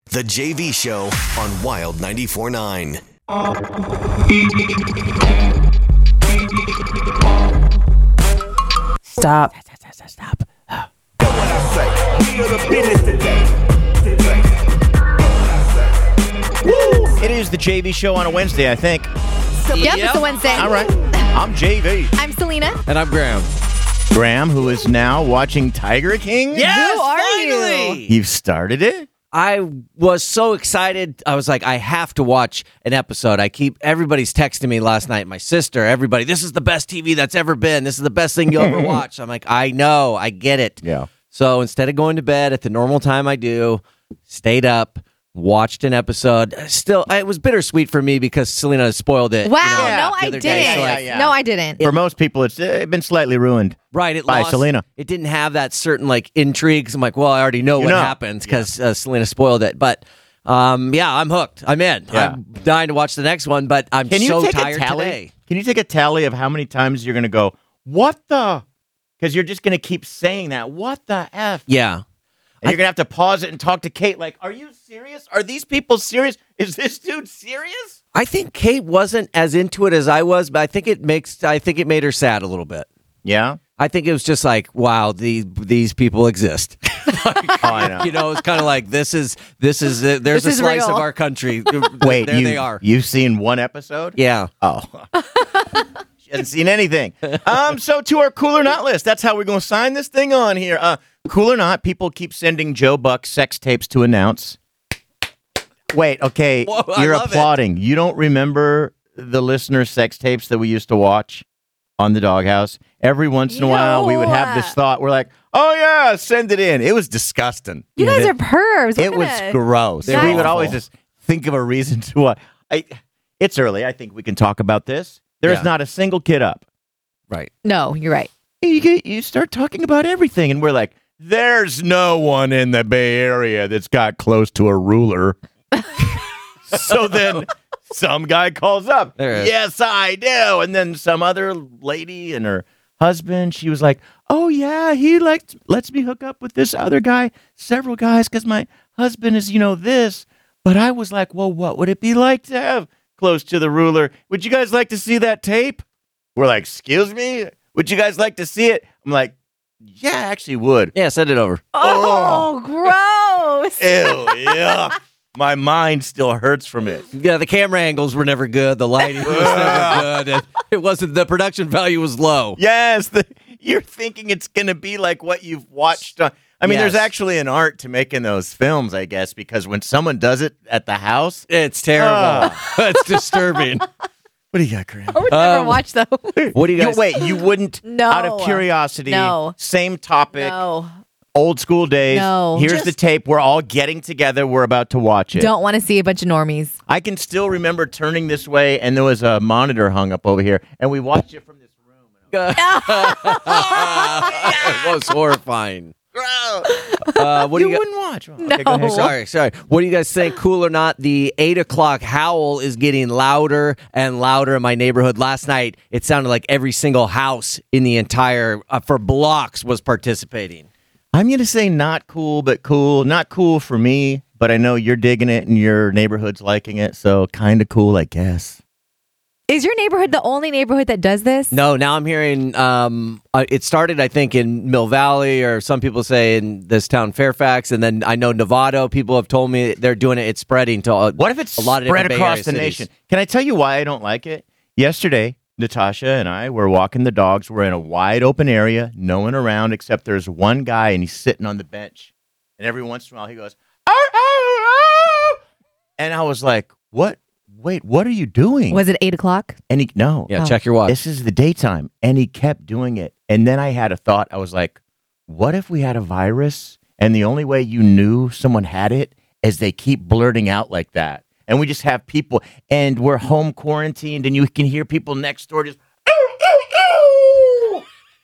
The JV Show on Wild 94.9. Stop. It is the JV Show on a Wednesday, I think. Yep, it's a Wednesday. All right. I'm JV. I'm Selena. And I'm Graham. Graham, who is now watching Tiger King. Yes, Who are finally! You've started it? I was so excited. I was like, I have to watch an episode. Everybody's texting me last night. My sister, everybody, this is the best TV that's ever been. This is the best thing you'll ever watch. I'm like, I know, I get it. Yeah. So instead of going to bed at the normal time I do, stayed up, watched an episode. Still, it was bittersweet for me because Selena spoiled it. Wow, Yeah. no, I the other day, didn't. so Yeah. No, I didn't. For most people, it's been slightly ruined. Right, it By lost. Selena. It didn't have that certain intrigue. 'Cause I'm like, well, I already know what happens because Selena spoiled it. But yeah, I'm hooked. I'm in. Yeah. I'm dying to watch the next one, but I'm Can you so take tired a tally? today. Can you take a tally of how many times you're going to go, what the? Because you're just going to keep saying that. What the F? Yeah. And you're going to have to pause it and talk to Kate like, are you serious? Are these people serious? Is this dude serious? I think Kate wasn't as into it as I was, but I think it made her sad a little bit. Yeah. I think it was just like, wow, these people exist. Oh, I know. You know, it's kind of like there's a slice real. of our country. Wait, there they are. You've seen one episode? Yeah. Oh. She hasn't seen anything. So to our cool or not list, that's how we're going to sign this thing on here. Cool or not, people keep sending Joe Buck sex tapes to announce. Wait, okay, Whoa, I you're love it. applauding. You don't remember the listener sex tapes that we used to watch on the Doghouse? Every once in a while, we would have this thought. We're like, oh, yeah, send it in. It was disgusting. You guys are pervs. What It was kinda- gross. They're We would awful. always just think of a reason to. It's early. I think we can talk about this. There's Yeah. not a single kid up. Right. No, you're right. You start talking about everything, and we're like, there's no one in the Bay Area that's got close to a ruler. So then some guy calls up. There it is. Yes, I do. And then some other lady and her husband, she was like, oh, yeah, he lets me hook up with this other guy, several guys, because my husband is, this. But I was like, well, what would it be like to have close to the ruler? Would you guys like to see that tape? We're like, excuse me? Would you guys like to see it? I'm like, yeah, I actually would. Yeah, send it over. Oh, gross. Ew, yeah. My mind still hurts from it. Yeah, the camera angles were never good. The lighting was never good. And it wasn't. The production value was low. Yes, you're thinking it's going to be like what you've watched. I mean, there's Yes. actually an art to making those films, I guess, because when someone does it at the house, It's terrible. It's disturbing. what do you got, Graham? I would never watch those. What do you guys? Wait, you wouldn't, No. out of curiosity, No. same topic, No. old school days. No. Here's the tape. We're all getting together. We're about to watch it. Don't want to see a bunch of normies. I can still remember turning this way, and there was a monitor hung up over here, and we watched it from this room. It was horrifying. What do You you guys? wouldn't watch. No. Okay, go ahead. Sorry. What do you guys think? Cool or not? The 8:00 howl is getting louder and louder in my neighborhood. Last night, it sounded like every single house in the entire for blocks was participating. I'm going to say not cool, but cool. Not cool for me, but I know you're digging it and your neighborhood's liking it, so kind of cool, I guess. Is your neighborhood the only neighborhood that does this? No, now I'm hearing it started, I think, in Mill Valley, or some people say in this town, Fairfax, and then I know Novato. People have told me they're doing it. It's spreading to What if it's a lot of spread different Bay across Area the cities. nation? Can I tell you why I don't like it? Yesterday, Natasha and I were walking the dogs. We're in a wide open area, no one around except there's one guy, and he's sitting on the bench. And every once in a while, he goes, "Arr, arr, arr." And I was like, what? Wait, what are you doing? Was it 8:00? And he, no. Yeah, check your watch. This is the daytime. And he kept doing it. And then I had a thought. I was like, what if we had a virus and the only way you knew someone had it is they keep blurting out like that? And we just have people, and we're home quarantined, and you can hear people next door just, "Ooh, ooh, ooh."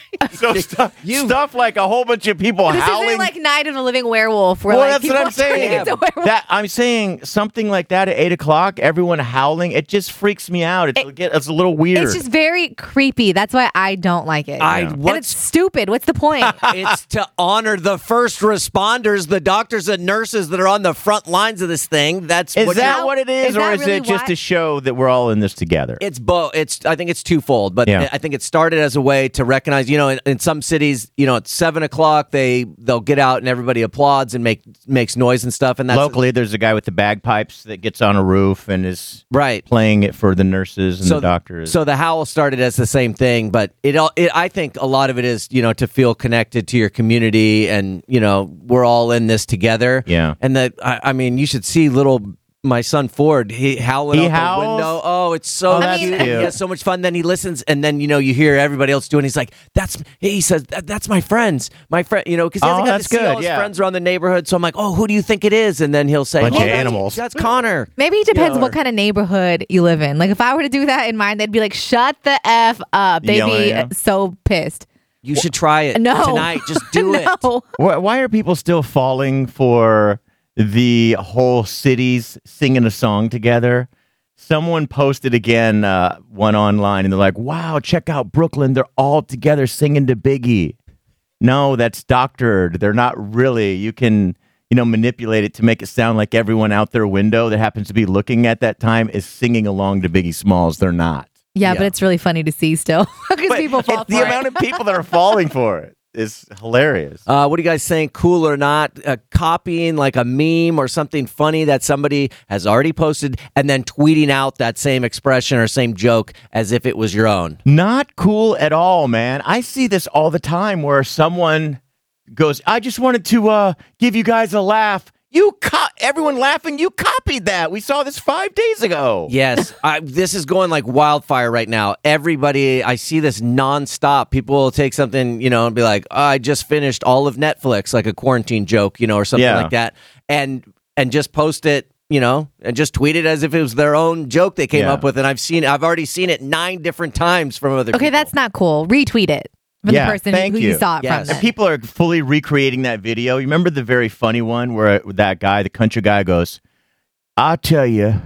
So stuff like a whole bunch of people This howling. isn't like Night of the Living Werewolf where Well, like that's what people I'm saying. turn into werewolves. That I'm saying something like that at 8:00, everyone howling. It just freaks me out. It's a little weird. It's just very creepy. That's why I don't like it. And it's stupid. What's the point? It's to honor the first responders, the doctors and nurses that are on the front lines of this thing. That's Is what that you're- what it is, Is or that is really it just why- to show that we're all in this together? It's both. I think it's twofold, but Yeah. I think it started as a way to recognize. In some cities, at 7:00 they'll get out and everybody applauds and makes noise and stuff. And that's Locally, there's a guy with the bagpipes that gets on a roof and is right. playing it for the nurses and the doctors. So the howl started as the same thing, but I think a lot of it is, to feel connected to your community and, we're all in this together. Yeah. And I mean, you should see my son Ford, he howling out howls? the window. Oh, it's so Oh, that's cute. cute. He has so much fun. Then he listens, and then you hear everybody else doing. He's like, he says that's my friends, because he hasn't got that's to see all good, his yeah. friends around the neighborhood. So I'm like, oh, who do you think it is? And then he'll say, Bunch of that's- animals. That's Connor. Maybe it depends or- what kind of neighborhood you live in. Like if I were to do that in mine, they'd be like, "Shut the F up." They'd Yelling be at you? so pissed. You should try it No. tonight. Just do it. No. Why are people still falling for the whole cities singing a song together? Someone posted again one online, and they're like, wow, check out Brooklyn. They're all together singing to Biggie. No, that's doctored. They're not really. You can, manipulate it to make it sound like everyone out their window that happens to be looking at that time is singing along to Biggie Smalls. They're not. Yeah, Yeah. but it's really funny to see still because people fall for the it. amount of people that are falling for it is hilarious. What are you guys saying? Cool or not? Copying like a meme or something funny that somebody has already posted and then tweeting out that same expression or same joke as if it was your own. Not cool at all, man. I see this all the time where someone goes, I just wanted to give you guys a laugh. Everyone laughing, you copied that. We saw this 5 days ago. Yes, this is going like wildfire right now. Everybody, I see this nonstop. People will take something, and be like, oh, I just finished all of Netflix, like a quarantine joke, or something Yeah. like that, and just post it, and just tweet it as if it was their own joke they came Yeah. up with. And I've already seen it 9 different times from other people. Okay, that's not cool. Retweet it from Yeah, the person thank who you you. saw it Yes. from. And people are fully recreating that video. You remember the very funny one where that guy, the country guy, goes, I'll tell you,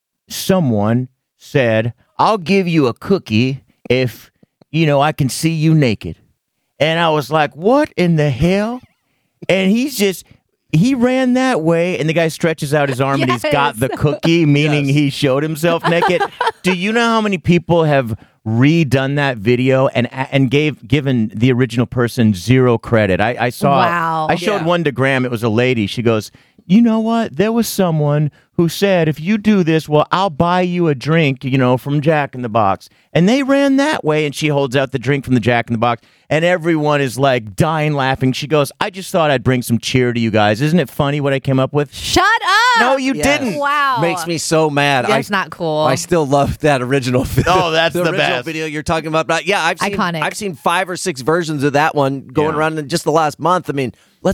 someone said, I'll give you a cookie if, I can see you naked. And I was like, what in the hell? And he ran that way, and the guy stretches out his arm and he's got Yes. the cookie, meaning Yes. he showed himself naked. Do you know how many people have redone that video and given the original person zero credit? I saw. Wow. I showed Yeah. one to Graham. It was a lady. She goes, you know what? There was someone who said, if you do this, well, I'll buy you a drink, from Jack in the Box. And they ran that way, and she holds out the drink from the Jack in the Box, and everyone is like dying laughing. She goes, I just thought I'd bring some cheer to you guys. Isn't it funny what I came up with? Shut up! No, you Yes. didn't. Wow. Makes me so mad. That's not cool. I still love that original video. Oh, that's the original best. video you're talking about. But yeah, Iconic. I've seen 5 or 6 versions of that one going Yeah. around in just the last month. I mean,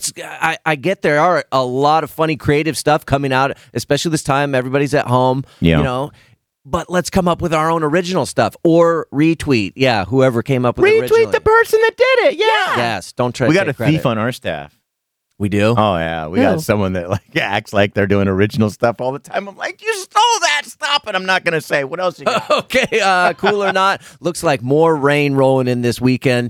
I get there are a lot of funny creative stuff coming out, especially this time. Everybody's at home, Yeah. But let's come up with our own original stuff or retweet. Yeah, whoever came up with it originally. Retweet the person that did it. Yeah. Yes, don't try We to got a take credit. thief on our staff. We do? Oh yeah, we Who? got someone that acts like they're doing original stuff all the time. I'm like, you stole that! Stop it! I'm not gonna say. What else you got? Okay, cool or not, looks like more rain rolling in this weekend.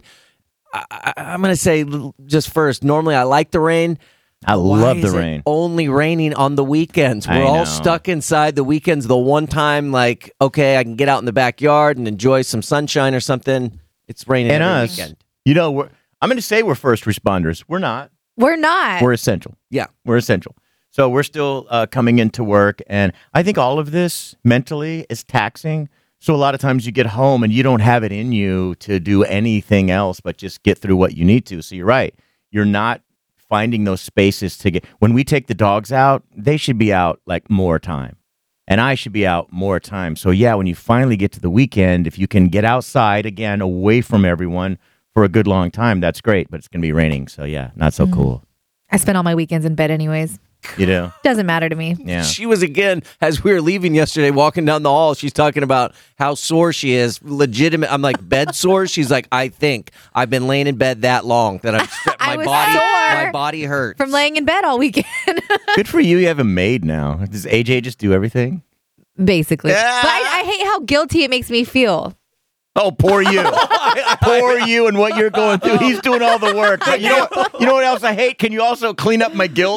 I'm going to say just first, normally I like the rain. I Why love the is it rain. only raining on the weekends. I We're all know. stuck inside. The weekend's the one time, like, okay, I can get out in the backyard and enjoy some sunshine or something. It's raining And every us, weekend. I'm going to say we're first responders. We're not. We're not. We're essential. Yeah. We're essential. So we're still coming into work, and I think all of this mentally is taxing. So a lot of times you get home and you don't have it in you to do anything else but just get through what you need to. So you're right. You're not finding those spaces to get. When we take the dogs out, they should be out like more time. And I should be out more time. So yeah, when you finally get to the weekend, if you can get outside again, away from everyone for a good long time, that's great. But it's going to be raining. So yeah, not so cool. I spend all my weekends in bed anyways. You do? Doesn't matter to me. Yeah. She was, again, as we were leaving yesterday, walking down the hall, she's talking about how sore she is. Legitimate. I'm like, bed sore? She's like, I think I've been laying in bed that long that I'm I was my sore body hurts. from laying in bed all weekend. Good for you. You have a maid now. Does AJ just do everything? Basically. But I hate how guilty it makes me feel. Oh, poor you. Poor you and what you're going through. He's doing all the work. But you know what else I hate? Can you also clean up my guilt?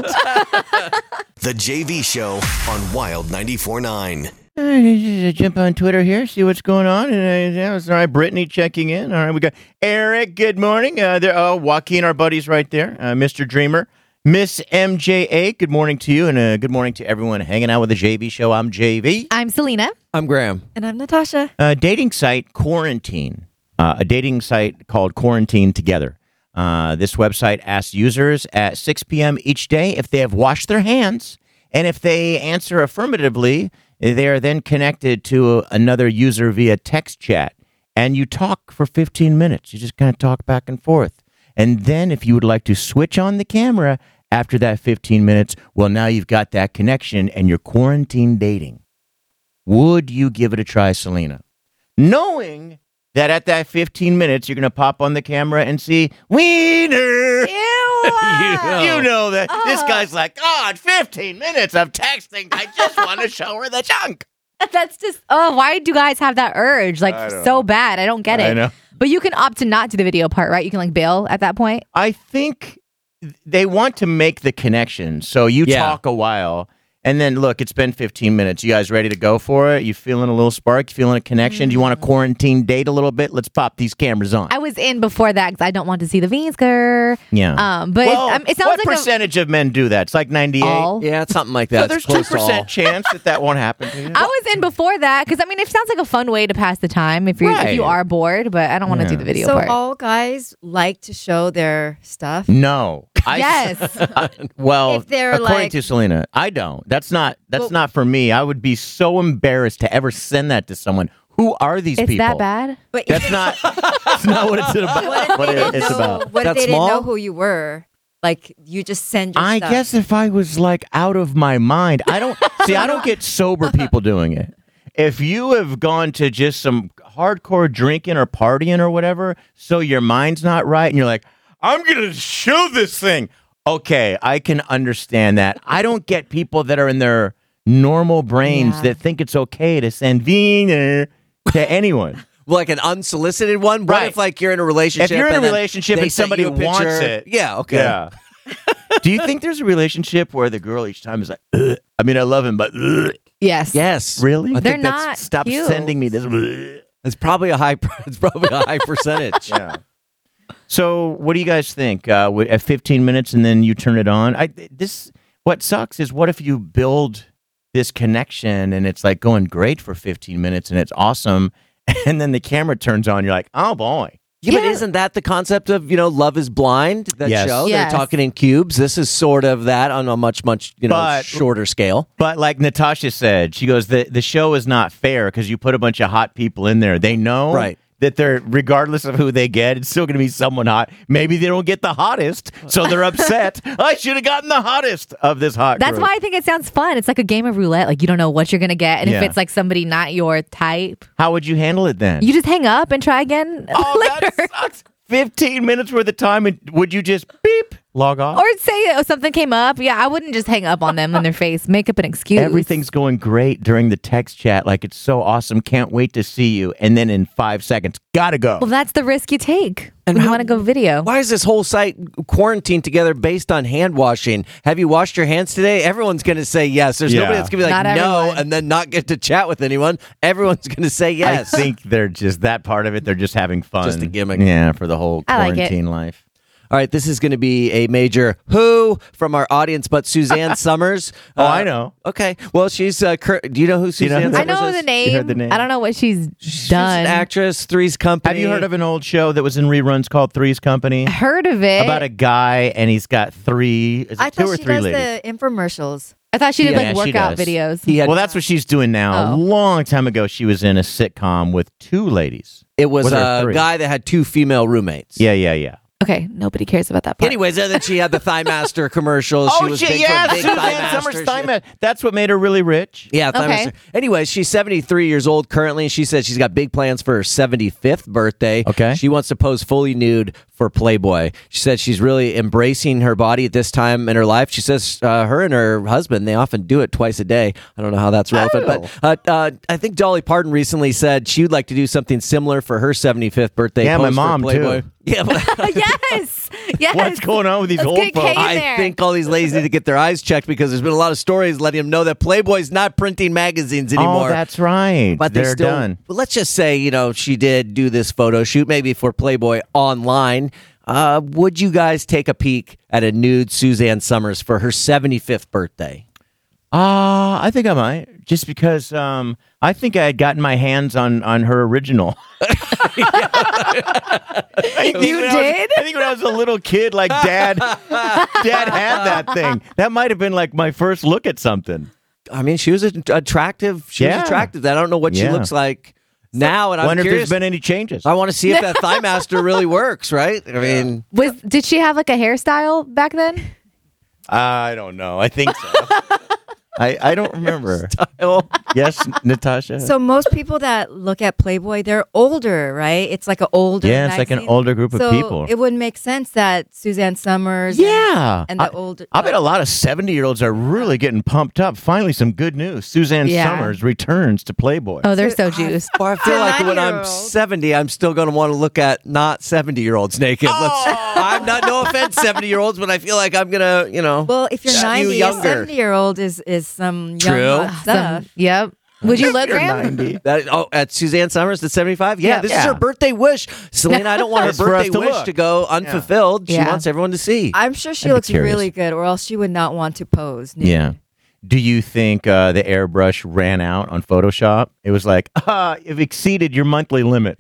The JV Show on Wild 94.9. Jump on Twitter here, see what's going on. And sorry, Brittany checking in. All right, we got Eric. Good morning. Joaquin, our buddies right there. Mr. Dreamer. Miss MJA, good morning to you, and good morning to everyone hanging out with the JV Show. I'm JV. I'm Selena. I'm Graham. And I'm Natasha. Dating site Quarantine, a dating site called Quarantine Together. This website asks users at 6 p.m. each day if they have washed their hands, and if they answer affirmatively, they are then connected to another user via text chat, and you talk for 15 minutes. You just kind of talk back and forth. And then if you would like to switch on the camera after that 15 minutes, well, now you've got that connection and you're quarantine dating. Would you give it a try, Selena? Knowing that at that 15 minutes, you're going to pop on the camera and see Wiener. Ew. You know that. This guy's like, God, 15 minutes of texting. I just want to show her the junk. That's just, why do guys have that urge? Like, I don't so know. bad. I don't get it. I know. But you can opt to not do the video part, right? You can like bail at that point. I think they want to make the connection. So you talk a while, and then look, it's been 15 minutes. You guys ready to go for it? You feeling a little spark? You feeling a connection? Do you want to quarantine date a little bit? Let's pop these cameras on. I was in before that because I don't want to see the Veensker. Yeah. But Well, it sounds what like percentage of men do that? It's like 98. all. Yeah, it's something like that. So there's It's close to all. 2% chance that won't happen to you. I was in before that because it sounds like a fun way to pass the time if you Right. are bored. But I don't want to Yeah. do the video So part. all guys like to show their stuff. No. Yes. Well, If they're according like- to Selena, I don't. That's not for me. I would be so embarrassed to ever send that to someone. Who are these It's people? that bad? But That's not. That's not what it's about. what if they didn't it's know, about. What if That they didn't small? know who you were? Like you just send your I stuff. guess if I was like out of my mind, I don't see. I don't get sober people doing it. If you have gone to just some hardcore drinking or partying or whatever, so your mind's not right, and you're like, I'm gonna show this thing. Okay, I can understand that. I don't get people that are in their normal brains Yeah. that think it's okay to send Wiener to anyone. Like an unsolicited one? What Right. if like you're in a relationship? If you're in a and then relationship they and sent somebody you a picture? wants it. Yeah, okay. Yeah. Do you think there's a relationship where the girl each time is like, ugh. I mean, I love him, but ugh. Yes. Yes. Really? I They're think that's, not Stop cute. sending me this. ugh. it's probably a high percentage. Yeah. So, what do you guys think? At 15 minutes, and then you turn it on. What sucks is what if you build this connection and it's like going great for 15 minutes and it's awesome, and then the camera turns on. You're like, oh boy. Yeah, but isn't that the concept of, Love is Blind, that Yes. show? Yes. They're talking in cubes. This is sort of that on a much, But- shorter scale. But like Natasha said, she goes, the show is not fair because you put a bunch of hot people in there. They know Right. that they're, regardless of who they get, it's still going to be someone hot. Maybe they don't get the hottest, so they're upset. I should have gotten the hottest of this hot That's group. why I think it sounds fun. It's like a game of roulette. Like you don't know what you're gonna get, and Yeah. if it's like somebody not your type, How would you handle it then? you just hang up and try again Oh, later. that sucks. 15 minutes worth of time, and would you just beep, log off? Or say something came up. Yeah, I wouldn't just hang up on them in their face. Make up an excuse. Everything's going great during the text chat. Like, it's so awesome. Can't wait to see you. And then in 5 seconds, gotta go. Well, that's the risk you take And when you how- want to go video. Why is this whole site quarantined together based on hand washing? Have you washed your hands today? Everyone's going to say yes. There's Yeah. nobody that's going to be like, Not no, everyone. and then not get to chat with anyone. Everyone's going to say yes. I think they're just that part of it. They're just having fun. Just a gimmick. Yeah, for the whole I like it. quarantine life. All right, this is going to be a major who from our audience, but Suzanne Summers. Oh, I know. Okay. Well, she's, do you know who you know Suzanne who Summers I know is? the name. heard the name? I don't know what she's She's done. an actress, Three's Company. Have you heard of an old show that was in reruns called Three's Company? Heard of it. About a guy, and he's got three, is it I two or thought she three does ladies? the infomercials. I thought she did Yeah, like she workout does. videos. He had, Well, that's what she's doing now. A Oh. long time ago, she was in a sitcom with two ladies. it was with her a three. guy that had two female roommates. Yeah. Okay, nobody cares about that part. Anyways, and then she had the Thigh Master commercial. Oh, she was shit, big yeah, from Big Suzanne Thigh Master. Summers Thigh Master. That's what made her really rich. Yeah, Thigh Okay. Master. Anyways, she's 73 years old currently, and she said she's got big plans for her 75th birthday. Okay. She wants to pose fully nude for Playboy. She said she's really embracing her body at this time in her life. She says her and her husband, they often do it twice a day. I don't know how that's relevant, but I think Dolly Parton recently said she would like to do something similar for her 75th birthday. Yeah, my pose for mom, Playboy. too. Yeah, but yes. Yes. What's going on with these Let's old get Kay folks? in I there. think all these ladies need to get their eyes checked because there's been a lot of stories letting them know that Playboy's not printing magazines anymore. Oh, that's right. But they They're still, done. But let's just say, she did do this photo shoot, maybe for Playboy online. Would you guys take a peek at a nude Suzanne Summers for her 75th birthday? I think I might, just because I think I had gotten my hands on her original. You did? I think when I was a little kid, like dad had that thing. That might have been like my first look at something. I mean, she was attractive. She was Yeah. attractive. I don't know what she Yeah. looks like now, and I'm Wonder if curious. there's been any changes. I want to see if that Thigh Master really works, right? I mean, Did she have like a hairstyle back then? I don't know. I think so. I don't remember. well, Yes, Natasha. So most people that look at Playboy, they're older, right? It's like an older. Yeah, it's like an magazine. older group of So people. It would make sense that Suzanne Summers. Yeah. And the older. I bet a lot of 70-year-olds are really getting pumped up. Finally, some good news. Suzanne Yeah. Summers returns to Playboy. Oh, they're so juiced. or I feel like when I'm 90-year-old. 70, I'm still going to want to look at not 70-year-olds naked. I'm not, no offense, 70-year-olds, but I feel like I'm going to, Well, if you're skew 90, a younger. 70-year-old is some True. young hot stuff. Yep. Would you look, You're Graham? 90. At Suzanne Summers at 75? Yeah, Yeah. this is Yeah. her birthday wish. Selena, I don't want her It's for us birthday to wish look. to go unfulfilled. She Yeah. wants everyone to see. I'm sure she I'd be looks curious. really good, or else she would not want to pose. nude. Yeah. Do you think the airbrush ran out on Photoshop? It was like, you've exceeded your monthly limit.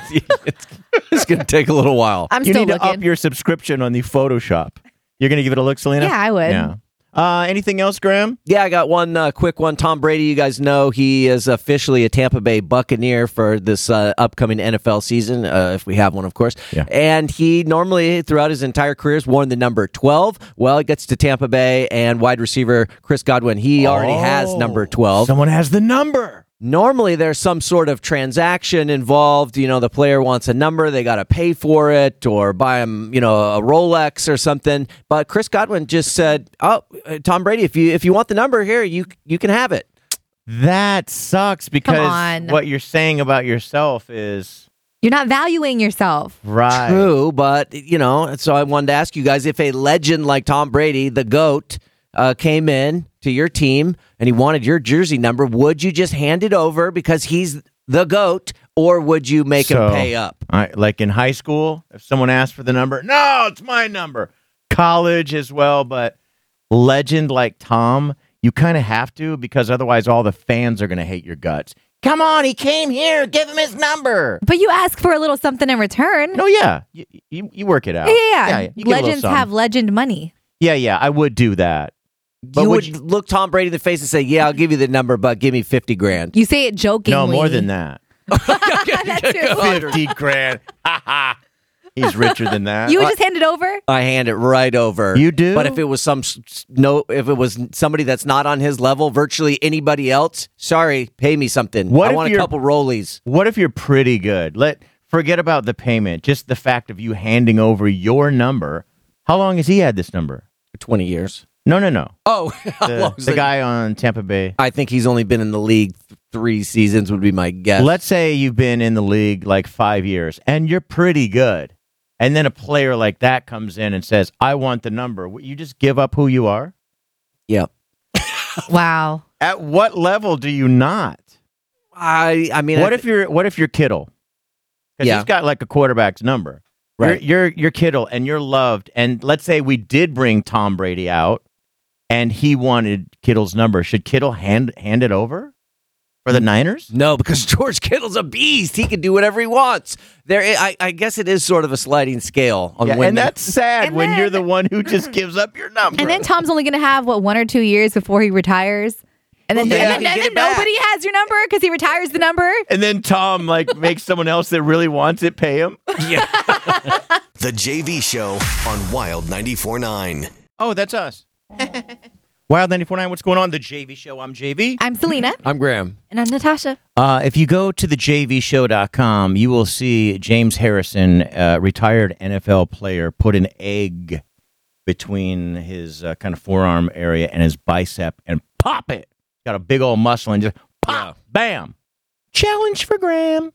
It's going to take a little while. I'm You still need to up looking. your subscription on the Photoshop. You're going to give it a look, Selena? Yeah, I would. Yeah. Anything else, Graham? Yeah, I got one quick one. Tom Brady, you guys know he is officially a Tampa Bay Buccaneer for this upcoming NFL season, if we have one, of course. Yeah. And he normally, throughout his entire career, has worn the number 12. Well, he gets to Tampa Bay, and wide receiver Chris Godwin, he already has number 12. Someone has the number. Normally, there's some sort of transaction involved. The player wants a number, they got to pay for it or buy him, a Rolex or something. But Chris Godwin just said, "Oh, Tom Brady, if you want the number here, you can have it." That sucks because on. what you're saying about yourself is You're not valuing yourself. right. True, but so I wanted to ask you guys if a legend like Tom Brady, the GOAT, came in to your team and he wanted your jersey number, would you just hand it over because he's the GOAT, or would you make him pay up? Like in high school, if someone asked for the number, no, it's my number. College as well, but legend like Tom, you kind of have to because otherwise all the fans are going to hate your guts. Come on, he came here. Give him his number. But you ask for a little something in return. No, yeah. You work it out. Yeah. You give a little Legends something. have legend money. Yeah, I would do that. But You would would look Tom Brady in the face and say, "Yeah, I'll give you the number, but give me 50 grand." You say it jokingly. No, more than that. That's true. 50 grand. He's richer than that. You would just hand it over? I hand it right over. You do? But if it was if it was somebody that's not on his level, virtually anybody else, sorry, pay me something. What I if want a you're- couple rollies. What if you're pretty good? Forget about the payment. Just the fact of you handing over your number. How long has he had this number? For 20 years. No. Oh, how long is The it? guy on Tampa Bay. I think he's only been in the league 3 seasons would be my guess. Let's say you've been in the league like 5 years and you're pretty good. And then a player like that comes in and says, I want the number. You just give up who you are? Yep. Wow. At what level do you not? I mean, What if you're Kittle? Because Yeah. he's got like a quarterback's number. Right. You're Kittle and you're loved. And let's say we did bring Tom Brady out and he wanted Kittle's number. Should Kittle hand it over for the Niners? No, because George Kittle's a beast. He can do whatever he wants. I guess it is sort of a sliding scale on when. And that's sad And when then- you're the one who just gives up your number. And then Tom's only going to have, 1 or 2 years before he retires? And then, Well, yeah, and you then, get and it then back. nobody has your number because he retires the number. And then Tom makes someone else that really wants it pay him. The JV Show on Wild 94.9. Oh, that's us. Wild 94.9, what's going on? The JV Show. I'm JV. I'm Selena. I'm Graham. And I'm Natasha. If you go to thejvshow.com, you will see James Harrison, retired NFL player, put an egg between his kind of forearm area and his bicep and pop it. Got a big old muscle and just pop, bam. Challenge for Graham.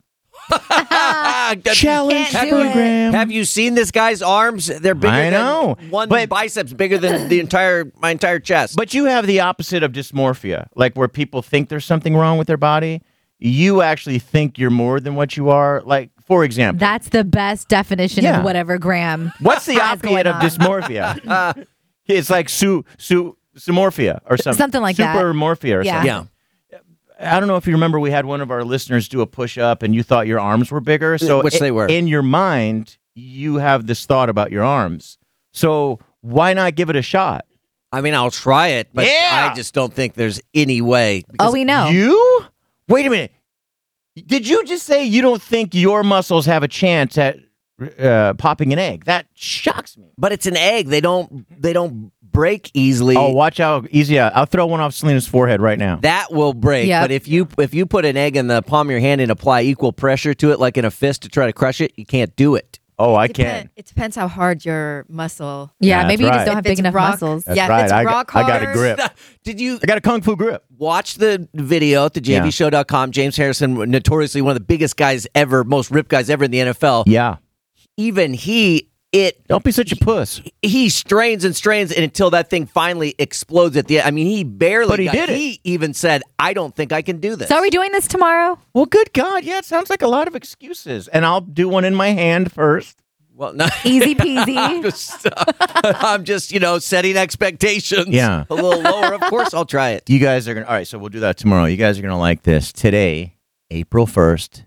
Challenge Can't for do it. Graham. Have you seen this guy's arms? They're bigger I know, than one but- bicep's bigger than my entire chest. But you have the opposite of dysmorphia, like where people think there's something wrong with their body. You actually think you're more than what you are. Like, for example, That's the best definition Yeah. of whatever Graham. what's the has going opposite of on. dysmorphia? It's like sumorphia or something. Something like that. Supermorphia or Yeah. something. yeah. I don't know if you remember, we had one of our listeners do a push-up and you thought your arms were bigger. So Which they were. In your mind, you have this thought about your arms. So why not give it a shot? I mean, I'll try it, but Yeah. I just don't think there's any way. Oh, we know. You? Wait a minute. Did you just say you don't think your muscles have a chance at popping an egg? That shocks me. But it's an egg. They don't break easily. Oh, watch how easy. I'll throw one off Selena's forehead right now. That will break. Yep. But if you put an egg in the palm of your hand and apply equal pressure to it, like in a fist, to try to crush it, you can't do it. Oh, I can. It depends how hard your muscle. Yeah, That's maybe you right. just don't have If big it's enough rock- muscles. That's Yeah, if right. it's rock I got a hard- grip. Did you I got a kung fu grip. watch the video at thejvshow.com? James Harrison, notoriously one of the biggest guys ever, most ripped guys ever in the NFL. Yeah. Even Don't be such a puss. he strains and strains and until that thing finally explodes at the end. I mean, he barely But he did it. He even said, I don't think I can do this. So are we doing this tomorrow? Well, good God. Yeah, it sounds like a lot of excuses. And I'll do one in my hand first. Well, no. Easy peasy. I'm just, setting expectations Yeah. a little lower. Of course, I'll try it. You guys are going to, all right, so we'll do that tomorrow. You guys are going to like this. Today, April 1st,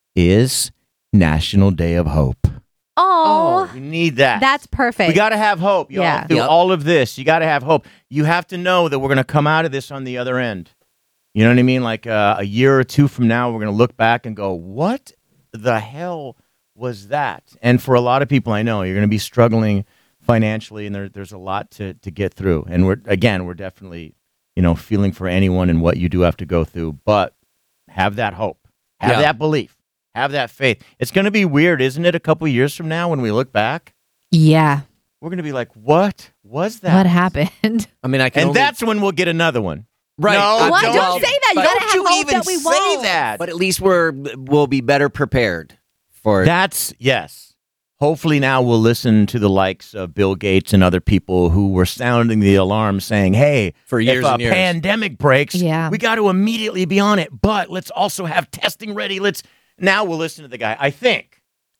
is National Day of Hope. Oh, We need that. that's perfect. We got to have hope, y'all. Yeah. Through Yep. all of this, you got to have hope. You have to know that we're going to come out of this on the other end. You know what I mean? Like a year or two from now, we're going to look back and go, what the hell was that? And for a lot of people I know, you're going to be struggling financially, and there's a lot to get through. And we're definitely, feeling for anyone and what you do have to go through. But have that hope. Have Yeah. that belief. Have that faith. It's going to be weird, isn't it, a couple years from now when we look back? Yeah. We're going to be like, what was that? What happened? I mean, I can And only, that's when we'll get another one. right. No, What? don't Don't you- say that. You but gotta don't have you hope even that we say won't. that. But at least we'll be better prepared for. That's, yes. Hopefully now we'll listen to the likes of Bill Gates and other people who were sounding the alarm saying, hey, For years if a and years. pandemic breaks, Yeah. we got to immediately be on it. But let's also have testing ready. Now we'll listen to the guy. I think.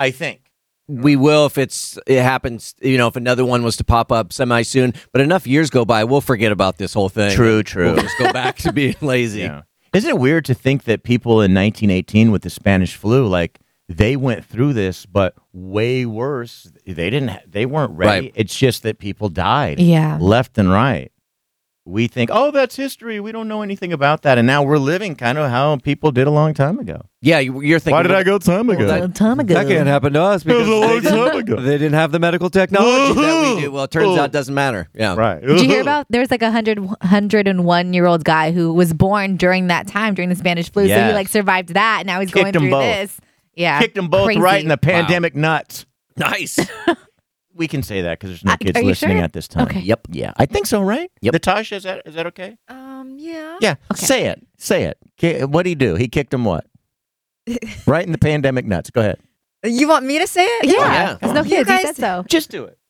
We will if it happens. If another one was to pop up semi soon. But enough years go by, we'll forget about this whole thing. True. We'll just go back to being lazy. Yeah. Isn't it weird to think that people in 1918 with the Spanish flu, like they went through this, but way worse. They weren't ready. Right. It's just that people died Yeah. left and right. We think, oh, that's history. We don't know anything about that. And now we're living kind of how people did a long time ago. Yeah, you're thinking. Why did I go time ago? that- A long time ago. That can't happen to us It was because a long they didn't- time ago. They didn't have the medical technology that we do. Well, it turns out it doesn't matter. Yeah. Right. Did you hear about there's like 101-year-old guy who was born during that time, during the Spanish flu. So Yes. he like survived that. And now he's Kicked going them through both. this. Yeah. Kicked them both Crazy. right in the pandemic nuts. Nice. We can say that because there's no kids are you listening sure? at this time. Okay. Yep. Yeah, I think so, right? Yep. Natasha, is that okay? Yeah. Yeah. Okay. Say it. What'd he do? He kicked him what? Right in the pandemic nuts. Go ahead. You want me to say it? Yeah. yeah. There's no You kids. He guys- said so. Just do it.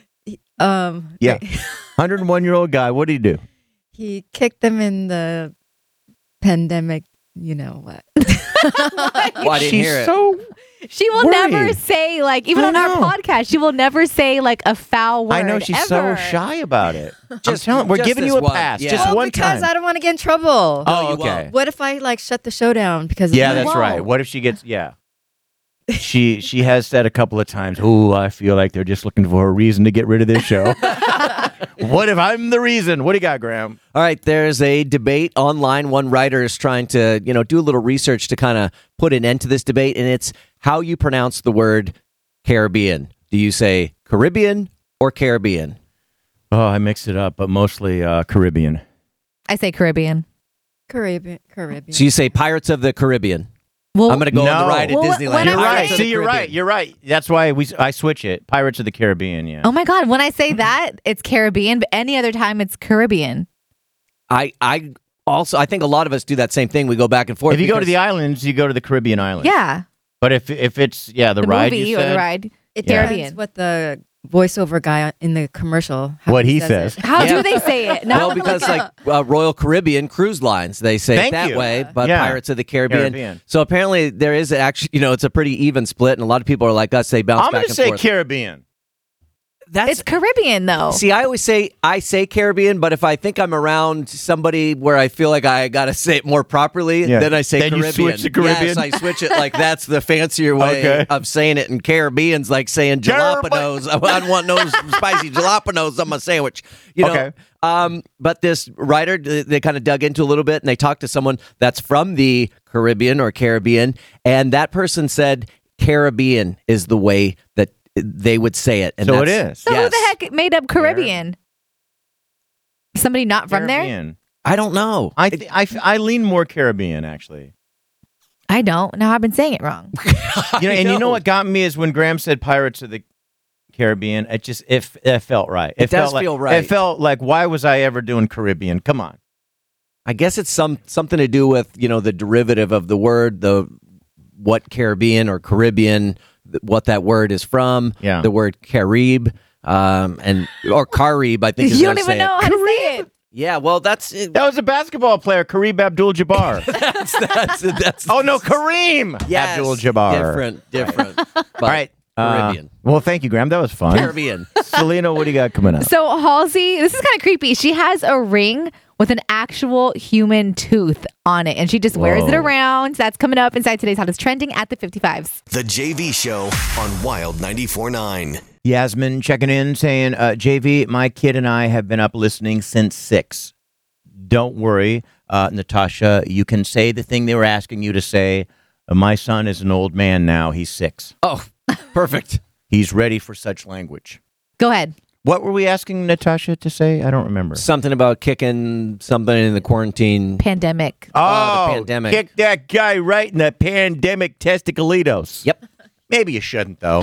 Yeah. 101-year-old guy. What did he do? He kicked them in the pandemic. You know what? Well, I didn't hear it. so She will worried. never say, like, even I on our know. podcast, she will never say, like, a foul word. I know she's so ever. shy about it. Just- we're just giving this you a one. pass. Yeah. Just Well, one because time. I don't want to get in trouble. Oh, you okay. won't. What if I like shut the show down because of Yeah, that? that's Whoa. right. What if she gets? Yeah. She has said a couple of times, "Oh, I feel like they're just looking for a reason to get rid of this show." What if I'm the reason? What do you got, Graham? All right, there's a debate online. One writer is trying to, do a little research to kind of put an end to this debate, and it's how you pronounce the word Caribbean. Do you say Caribbean or Caribbean? Oh, I mix it up, but mostly Caribbean. I say Caribbean. Caribbean. So you say Pirates of the Caribbean. Well, I'm going to go on the ride at Well, Disneyland. when You're I'm right. saying- See, you're right. You're right. That's why I switch it. Pirates of the Caribbean, yeah. Oh my God. When I say that, it's Caribbean, but any other time it's Caribbean. I think a lot of us do that same thing. We go back and forth. If you go to because- the islands, you go to the Caribbean islands. Yeah. But if it's, the ride movie you or said, the ride. It Caribbean. depends what the voiceover guy in the commercial. how What he says. it. How Yeah. do they say it? No. Well, because Royal Caribbean Cruise Lines, they say Thank it that you. way, but Yeah. Pirates of the Caribbean. Caribbean. So apparently there is actually, it's a pretty even split, and a lot of people are like us. They bounce I'm back going to and say forth. Caribbean. It's Caribbean, though. See, I always say Caribbean, but if I think I'm around somebody where I feel like I got to say it more properly, Yeah. then I say Then you Caribbean. switch to Caribbean? Yes, I switch it like that's the fancier way Okay. of saying it. And Caribbean's like saying jalapenos. I don't want no spicy jalapenos on my sandwich. Okay. But this writer, they kind of dug into a little bit, and they talked to someone that's from the Caribbean or Caribbean, and that person said Caribbean is the way that they would say it. And So it that's- is. So who yes. the heck made up Caribbean? Somebody not from there? Caribbean. I don't know. I lean more Caribbean, actually. I don't. Now I've been saying it wrong. You know what got me is when Graham said Pirates of the Caribbean. It felt right. It does felt feel like, right. It felt like, why was I ever doing Caribbean? Come on. I guess it's something to do with the derivative of the word, what Caribbean or Caribbean, what that word is from. Yeah. The word Carib, or Carib, I think. Is You how don't to even say know it. how to say it. Yeah, well, that's That was a basketball player, Kareem Abdul-Jabbar. that's. Oh, no, Kareem Yes, Abdul-Jabbar. different. But All right. Caribbean, Well, thank you, Graham. That was fun. Caribbean. Selena, what do you got coming up? So Halsey, this is kind of creepy. She has a ring with an actual human tooth on it, and she just wears it Whoa. around. That's coming up inside today's Hottest Trending at the 55s. The JV Show on Wild 94.9. Yasmin checking in saying, JV, my kid and I have been up listening since 6. Don't worry, Natasha. You can say the thing they were asking you to say. My son is an old man now. He's 6. Oh, perfect. He's ready for such language. Go ahead. What were we asking Natasha to say? I don't remember. Something about kicking something in the quarantine. Pandemic. Oh, the pandemic. Kick that guy right in the pandemic testicleitos. Yep. Maybe you shouldn't, though.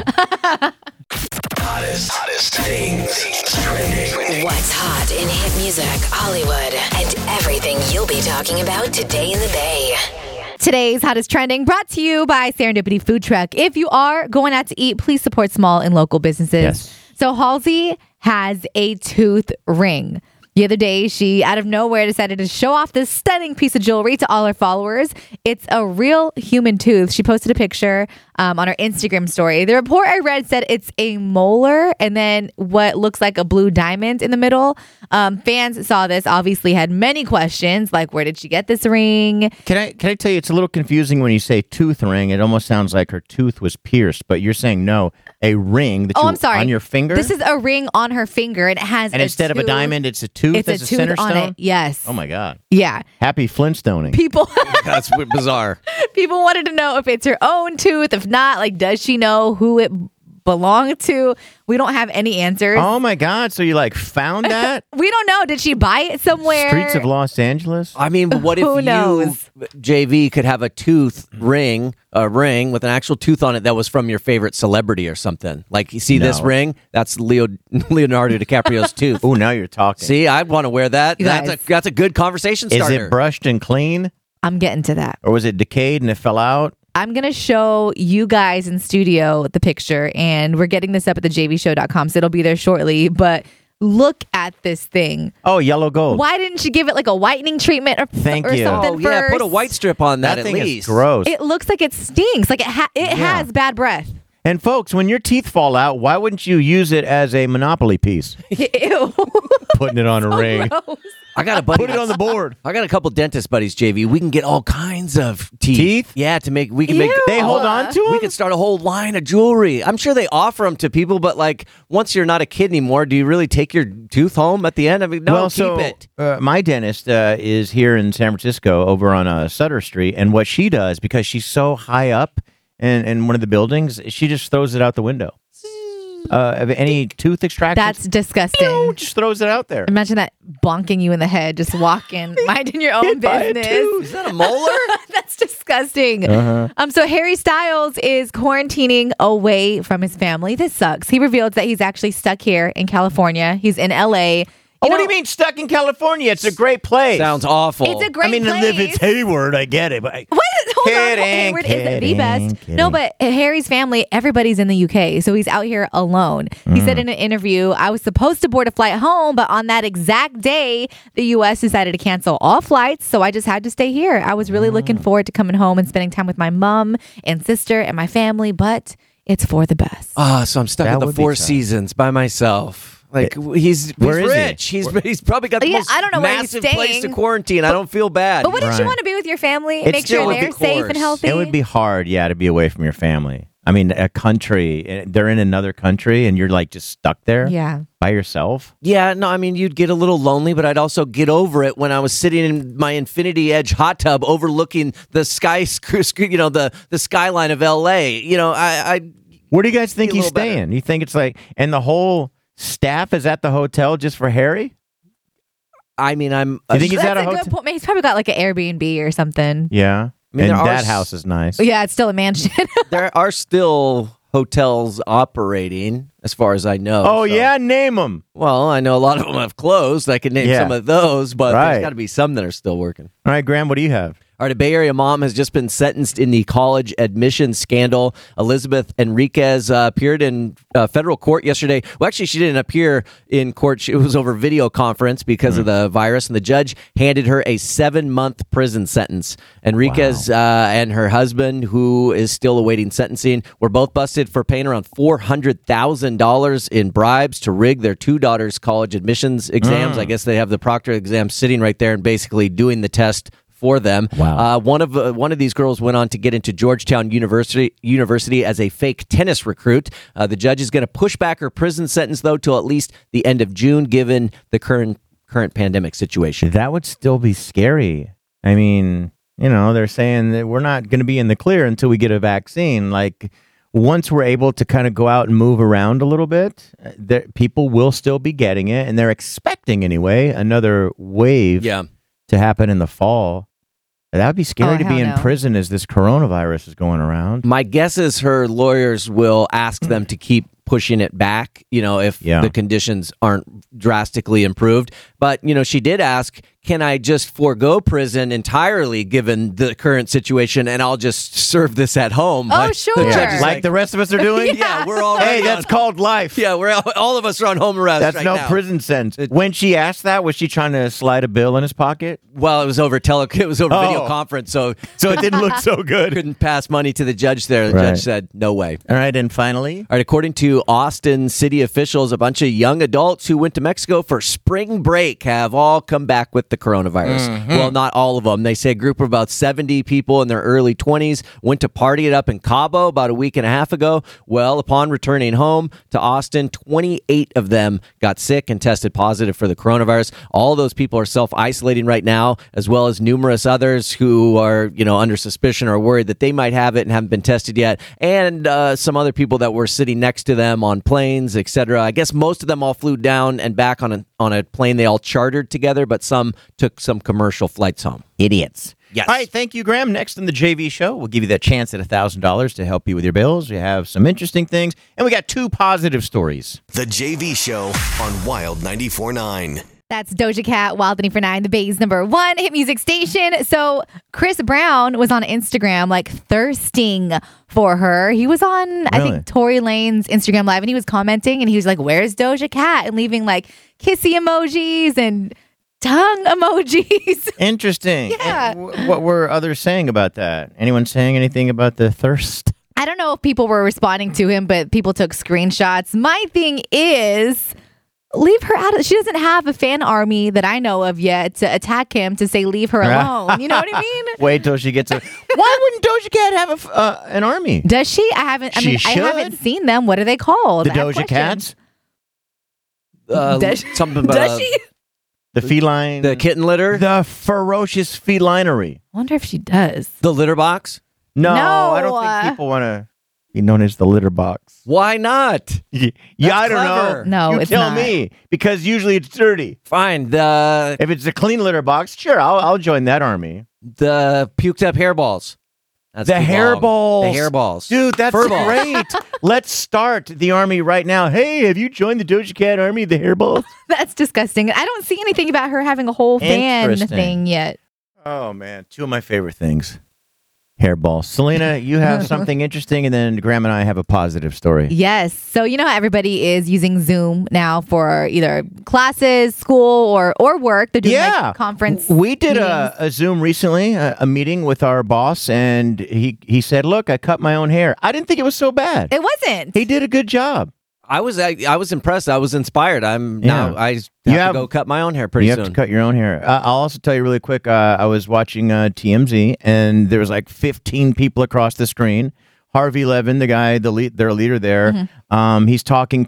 Hottest things trending. What's hot in hit music, Hollywood, and everything you'll be talking about today in the Bay. Today's Hottest Trending brought to you by Serendipity Food Truck. If you are going out to eat, please support small and local businesses. Yes. So Halsey has a tooth ring. The other day, she, out of nowhere, decided to show off this stunning piece of jewelry to all her followers. It's a real human tooth. She posted a picture on her Instagram story. The report I read said it's a molar and then what looks like a blue diamond in the middle. Fans saw this, obviously had many questions, like where did she get this ring? Can I tell you, it's a little confusing when you say tooth ring. It almost sounds like her tooth was pierced, but you're saying no, a ring that Oh, you I'm sorry. on your finger. This is a ring on her finger, and it has and instead of a tooth- diamond, it's a tooth it's as a a tooth center on stone. it. Yes. Oh my God! Yeah. Happy Flintstoning. People That's bizarre. people wanted to know if it's her own tooth. If not, like, does she know who it belonged to? We don't have any answers. Oh my God! So you found that We don't know. Did she buy it somewhere? streets of Los Angeles? I mean, what if Who you, knows? JV, could have a ring with an actual tooth on it that was from your favorite celebrity or something? Like, you see this No. ring? That's Leonardo DiCaprio's tooth. Oh, now you're talking. See, I'd want to wear that. You guys. That's a good conversation Is starter. it brushed and clean, I'm getting to that. or was it decayed and it fell out? I'm going to show you guys in studio the picture, and we're getting this up at thejvshow.com, so it'll be there shortly. But look at this thing. Oh, yellow gold. Why didn't you give it like a whitening treatment or, Thank or you. something Oh, yeah, first? put a white strip on that, That at thing least. is gross. It looks like it stinks. Like it has bad breath. And folks, when your teeth fall out, why wouldn't you use it as a Monopoly piece? Ew. Putting it on a ring. Gross. I got a buddy. Put it on the board. I got a couple dentist buddies, JV. We can get all kinds of teeth. Teeth? Yeah, we can make. Ew. They hold on to We them? can start a whole line of jewelry. I'm sure they offer them to people, but like once you're not a kid anymore, do you really take your tooth home at the end? I mean, no, keep it. My dentist is here in San Francisco over on Sutter Street. And what she does, because she's so high up in one of the buildings, she just throws it out the window. Of any tooth extraction. That's disgusting. Just throws it out there. Imagine that bonking you in the head, just walking, minding your own by a business. tooth. Is that a molar? That's disgusting. So Harry Styles is quarantining away from his family. This sucks. He revealed that he's actually stuck here in California. He's in LA. What do you mean stuck in California? It's a great place. Sounds awful. It's a great I mean, place. if it's Hayward, I get it. But What? Hold on. Kidding, Hayward is the best. kidding. No, but Harry's family, everybody's in the UK, so he's out here alone. He said in an interview, I was supposed to board a flight home, but on that exact day, the US decided to cancel all flights, so I just had to stay here. I was really looking forward to coming home and spending time with my mom and sister and my family, but it's for the best. So I'm stuck That in the would be Four tough. Seasons by myself. Like he's where is he? rich. He's probably got the Yeah, most I don't know where he's massive place to staying. quarantine. I don't feel bad. But wouldn't you Right. want to be with your family? It's Make sure still- they're of safe and course. healthy? it would be hard, to be away from your family. I mean, a country, they're in another country and you're like just stuck there Yeah. by yourself. Yeah, no, I mean, you'd get a little lonely, but I'd also get over it when I was sitting in my Infinity Edge hot tub overlooking the the skyline of LA. I Where do you guys think Be a he's little better. staying? You think it's like, and the whole staff is at the hotel just for Harry? mean, I'm. You think he's That's at a a good hotel? point. He's probably got like an Airbnb or something. Yeah. mean, and there are that s- house is nice. Yeah, it's still a mansion. there are still hotels operating, as far as I know. Oh, so- yeah, name them. Well, I know a lot of them have closed. I could name Yeah. some of those, but Right. there's got to be some that are still working. All right, Graham, what do you have? All right, a Bay Area mom has just been sentenced in the college admissions scandal. Elizabeth Enriquez appeared in federal court yesterday. Well, actually, she didn't appear in court. It was over video conference because of the virus, and the judge handed her a 7-month prison sentence. Enriquez and her husband, who is still awaiting sentencing, were both busted for paying around $400,000 in bribes to rig their two daughters' college admissions exams. I guess they have the proctor exam sitting right there and basically doing the test for them. Wow. One of these girls went on to get into Georgetown University as a fake tennis recruit. The judge is going to push back her prison sentence, though, till at least the end of June, given the current pandemic situation. That would still be scary. I mean, they're saying that we're not going to be in the clear until we get a vaccine. Like, once we're able to kind of go out and move around a little bit, people will still be getting it, and they're expecting, anyway, another wave to happen in the fall. That would be scary to hell be in no. prison as this coronavirus is going around. My guess is her lawyers will ask them to keep pushing it back, if the conditions aren't drastically improved. But, she did ask, can I just forego prison entirely given the current situation and I'll just serve this at home? Oh, But sure. the judge is Like the rest of us are doing? yeah, we're all Hey, that's called life. Yeah, we're all of us are on home arrest. That's right no now. prison sentence. When she asked that, was she trying to slide a bill in his pocket? Well, it was over video Oh. conference, so So it didn't look so good. couldn't pass money to the judge there. The Right. judge said, no way. All right, and finally, All right, according to Austin city officials, a bunch of young adults who went to Mexico for spring break have all come back with the coronavirus. Well, not all of them. They say a group of about 70 people in their early 20s went to party it up in Cabo about a week and a half ago. Well, upon returning home to Austin, 28 of them got sick and tested positive for the coronavirus. All those people are self-isolating right now, as well as numerous others who are, under suspicion or worried that they might have it and haven't been tested yet, and some other people that were sitting next to them on planes, etc. I guess most of them all flew down and back on a plane they all chartered together, but some took some commercial flights home. idiots. Yes. All right, thank you, Graham. Next in the JV show, we'll give you that chance at $1,000 to help you with your bills. We have some interesting things, and we got 2 positive stories. The JV Show on Wild 94.9. That's Doja Cat, Wild 94.9, the Bay's #1 hit music station. So Chris Brown was on Instagram, thirsting for her. He was on, I Really? think, Tory Lane's Instagram Live, and he was commenting, and he was like, "Where's Doja Cat?" and leaving kissy emojis and tongue emojis. Interesting. Yeah. And what were others saying about that? Anyone saying anything about the thirst? I don't know if people were responding to him, but people took screenshots. My thing is, leave her out. She doesn't have a fan army that I know of yet to attack him to say leave her alone. You know what I mean? Wait till she gets a. Why wouldn't Doja Cat have an army? Does she? I haven't. I mean, She I haven't should. seen them. What are they called? The I have Doja questions. Cats, Does- something about Does she? the feline, the kitten litter, the ferocious felinery. I wonder if she does. the litter box. No, No. I don't think people want to be known as the litter box. Why not? Yeah, That's I don't clever. know. No, you it's tell not. me because usually it's dirty. Fine. The If it's a clean litter box, sure, I'll join that army. puked up hairballs. That's The too long. hairballs. The hairballs. Dude, that's Fur balls. great. Let's start the army right now. Hey, have you joined the Doja Cat army, the hairballs? That's disgusting. I don't see anything about her having a whole fan Interesting. thing yet. Oh, man. Two of my favorite things. Hairballs. Selena, you have something interesting, and then Graham and I have a positive story. Yes. So you know how everybody is using Zoom now for either classes, school, or work. They're doing Yeah. like conference. We did meetings. a Zoom recently, a meeting with our boss, and he said, look, I cut my own hair. I didn't think it was so bad. It wasn't. He did a good job. I was impressed. I was inspired. I'm Yeah. now I have You to have- go cut my own hair pretty You soon. have to cut your own hair. I'll also tell you really quick. I was watching TMZ, and there was like 15 people across the screen. Harvey Levin, the guy, their leader there, he's talking.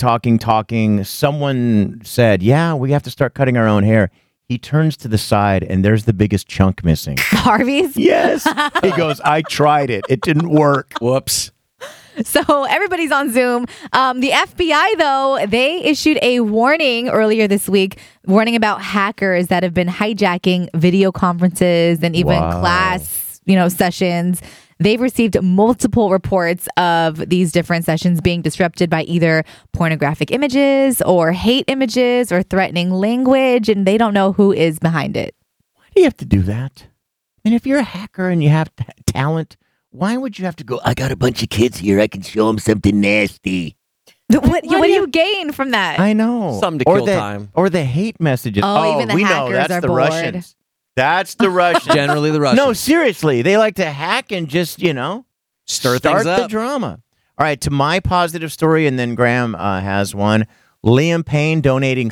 Someone said, "Yeah, we have to start cutting our own hair." He turns to the side, and there's the biggest chunk missing. Harvey's. Yes, he goes, "I tried it. It didn't work." Whoops. So everybody's on Zoom. The FBI, though, they issued a warning earlier this week, warning about hackers that have been hijacking video conferences and even Wow. class, sessions. They've received multiple reports of these different sessions being disrupted by either pornographic images or hate images or threatening language, and they don't know who is behind it. Why do you have to do that? And if you're a hacker and you have talent, why would you have to go? I got a bunch of kids here. I can show them something nasty. What do you gain from that? I know. Something to Or kill the, time. Or the hate messages. Oh, even the we know hackers that's are the bored. Russians. That's the Russians. Generally, the Russians. No, seriously, they like to hack and just Stir start things the up. drama. All right, to my positive story, and then Graham has one. Liam Payne donating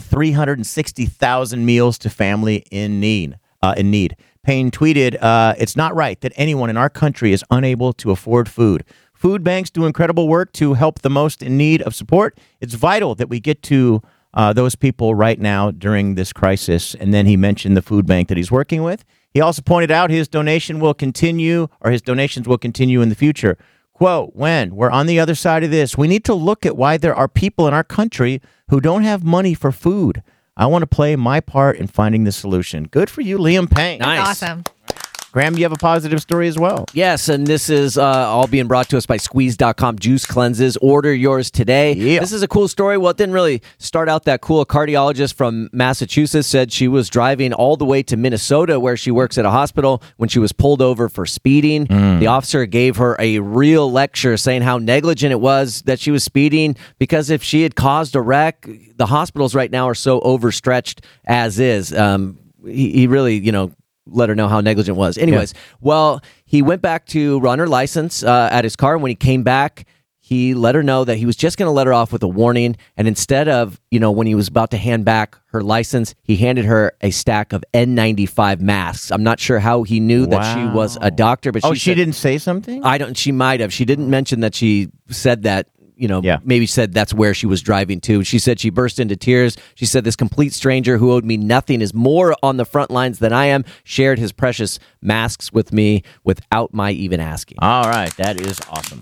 360,000 meals to family in need. Payne tweeted, "It's not right that anyone in our country is unable to afford food. Food banks do incredible work to help the most in need of support. It's vital that we get to those people right now during this crisis." And then he mentioned the food bank that he's working with. He also pointed out his donations will continue in the future. Quote, "When we're on the other side of this, we need to look at why there are people in our country who don't have money for food. I want to play my part in finding the solution." Good for you, Liam Payne. Nice. Awesome. Graham, you have a positive story as well. Yes, and this is all being brought to us by Squeeze.com Juice Cleanses. Order yours today. Yeah. This is a cool story. Well, it didn't really start out that cool. A cardiologist from Massachusetts said she was driving all the way to Minnesota, where she works at a hospital, when she was pulled over for speeding. The officer gave her a real lecture saying how negligent it was that she was speeding, because if she had caused a wreck, the hospitals right now are so overstretched as is. He really, let her know how negligent it was. Anyways, well, he went back to run her license at his car. And when he came back, he let her know that he was just going to let her off with a warning. And instead of, when he was about to hand back her license, he handed her a stack of N95 masks. I'm not sure how he knew that she was a doctor, but She said, didn't say something? She might have. She didn't mention that she said that. Yeah. Maybe said that's where she was driving to. She said she burst into tears. She said this complete stranger who owed me nothing, is more on the front lines than I am, shared his precious masks with me without my even asking. All right, that is awesome.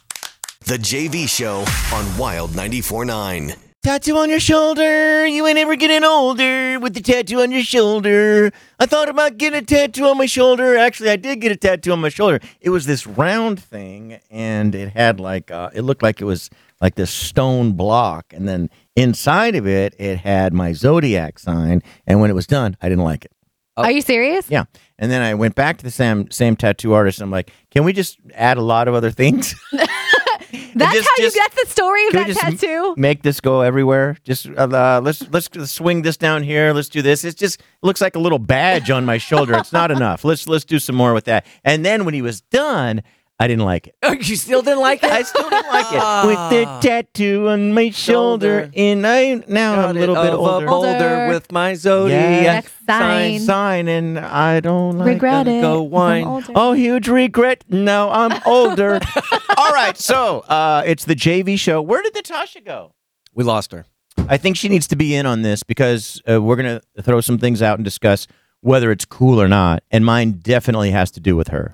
The JV Show on Wild 94.9. Tattoo on your shoulder, you ain't ever getting older with the tattoo on your shoulder. I thought about getting a tattoo on my shoulder. Actually, I did get a tattoo on my shoulder. It was this round thing, and it had it looked like it was like this stone block. And then inside of it, it had my zodiac sign. And when it was done, I didn't like it. Are you serious? Yeah. And then I went back to the same tattoo artist, and I'm like, can we just add a lot of other things? That's Just- how you just- get the story of Can we that just tattoo? make this go everywhere? Just let's swing this down here. Let's do this. It looks like a little badge on my shoulder. It's not enough. Let's do some more with that. And then when he was done, I didn't like it. You still didn't like it? I still didn't like it. With the tattoo on my shoulder, and I'm a little bit older. Older with my zodiac sign, and I don't like Regret it. go wine. I'm older. Oh, huge regret. Now I'm older. All right, so it's the JV show. Where did Natasha go? We lost her. I think she needs to be in on this because we're going to throw some things out and discuss whether it's cool or not. And mine definitely has to do with her.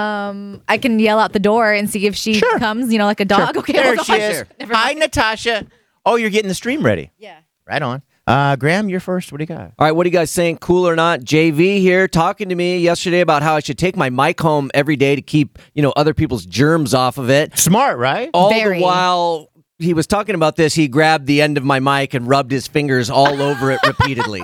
I can yell out the door and see if she comes, like a dog. Okay, There hold she on. is. Never Hi, mind. Natasha. Oh, you're getting the stream ready. Yeah. Right on. Graham, you're first. What do you got? All right, what are you guys saying? Cool or not? JV here talking to me yesterday about how I should take my mic home every day to keep, other people's germs off of it. Smart, right? All Very. the while he was talking about this, he grabbed the end of my mic and rubbed his fingers all over it repeatedly.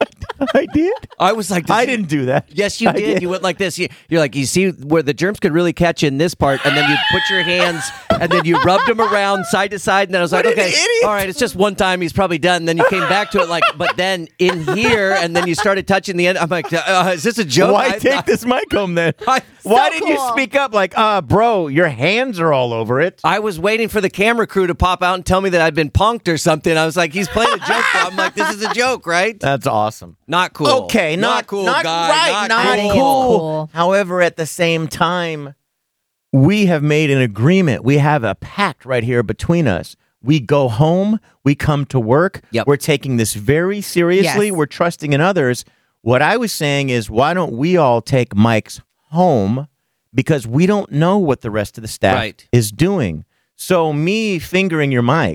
I did. I was like, I didn't do that. Yes, you I did. You went like this. You're like, you see where the germs could really catch in this part, and then you put your hands, and then you rubbed them around side to side, and then I was like, What an okay, idiot. all right, it's just one time. He's probably done. And then you came back to it but then in here, and then you started touching the end. I'm like, is this a joke? Why take this mic home then? I- Why So didn't you cool. speak up like, bro, your hands are all over it? I was waiting for the camera crew to pop out and tell me that I'd been punked or something. I was like, he's playing a joke. I'm like, this is a joke, right? That's awesome. Not cool. Okay, not cool, not guy. right, Not not cool. cool. However, at the same time, we have made an agreement. We have a pact right here between us. We go home, we come to work. Yep. We're taking this very seriously. Yes. We're trusting in others. What I was saying is, why don't we all take mics home because we don't know what the rest of the staff Right. is doing. So me fingering your mic,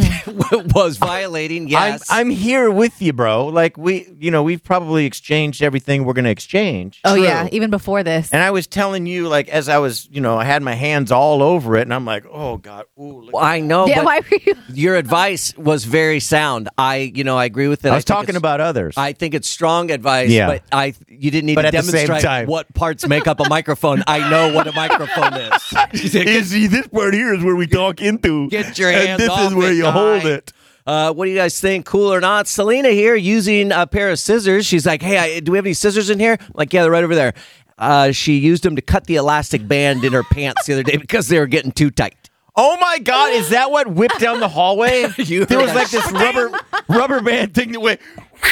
was violating. Yes, I'm here with you, bro. Like we've probably exchanged everything we're going to exchange. Oh, True. yeah, even before this. And I was telling you, like, as I was, I had my hands all over it, and I'm like, oh God, ooh, look. I know. Yeah, but why were you? your advice was very sound. I agree with it. I was think talking it's- about others. I think it's strong advice. Yeah. but you didn't need But to at the same demonstrate time- what parts make up a microphone. I know what a microphone is. See, this part here is where we talk into. Get your and hands this off is where it, you guy. hold it. What do you guys think? Cool or not? Selena here using a pair of scissors. She's like, hey, do we have any scissors in here? I'm like, yeah, they're right over there. She used them to cut the elastic band in her pants the other day because they were getting too tight. Oh my God, is that what whipped down the hallway? You There was heard like this rubber band thing that went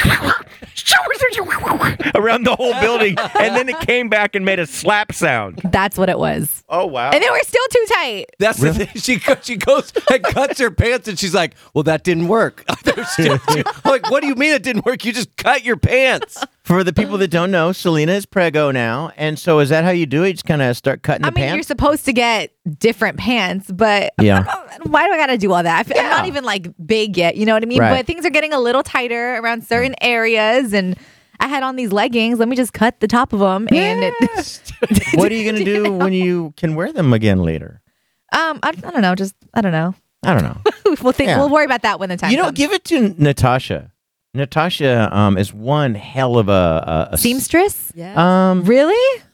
around the whole building, and then it came back and made a slap sound. That's what it was. Oh wow! And they were still too tight. That's the thing. She goes and cuts her pants, and she's like, well, that didn't work. They're still too- I'm like, what do you mean it didn't work? You just cut your pants. For the people that don't know, Selena is preggo now, and so is that how you do it? You just kind of start cutting the I mean, you're pants. supposed to get different pants, but Yeah. why do I got to do all that? I'm not even like big yet, you know what I mean? Right. But things are getting a little tighter around certain areas, and I had on these leggings. Let me just cut the top of them, and What are you gonna do when you can wear them again later? I don't know. I don't know. I don't know. We'll think. Yeah. We'll worry about that when the time comes. Give it to Natasha. Natasha is one hell of a Seamstress? Yeah. Really?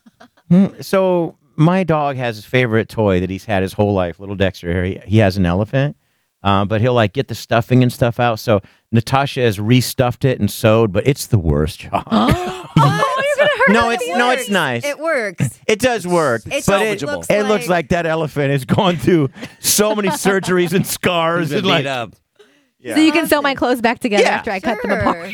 So my dog has his favorite toy that he's had his whole life, little Dexter here. He has an elephant, but he'll like get the stuffing and stuff out. So Natasha has restuffed it and sewed, but it's the worst job. Oh, you're gonna hurt. No, her. it's nice. It works. It does work, It's but it salvageable. looks like that elephant has gone through so many surgeries and scars. And like, up. yeah. So you can sew my clothes back together Yeah. after I cut them apart.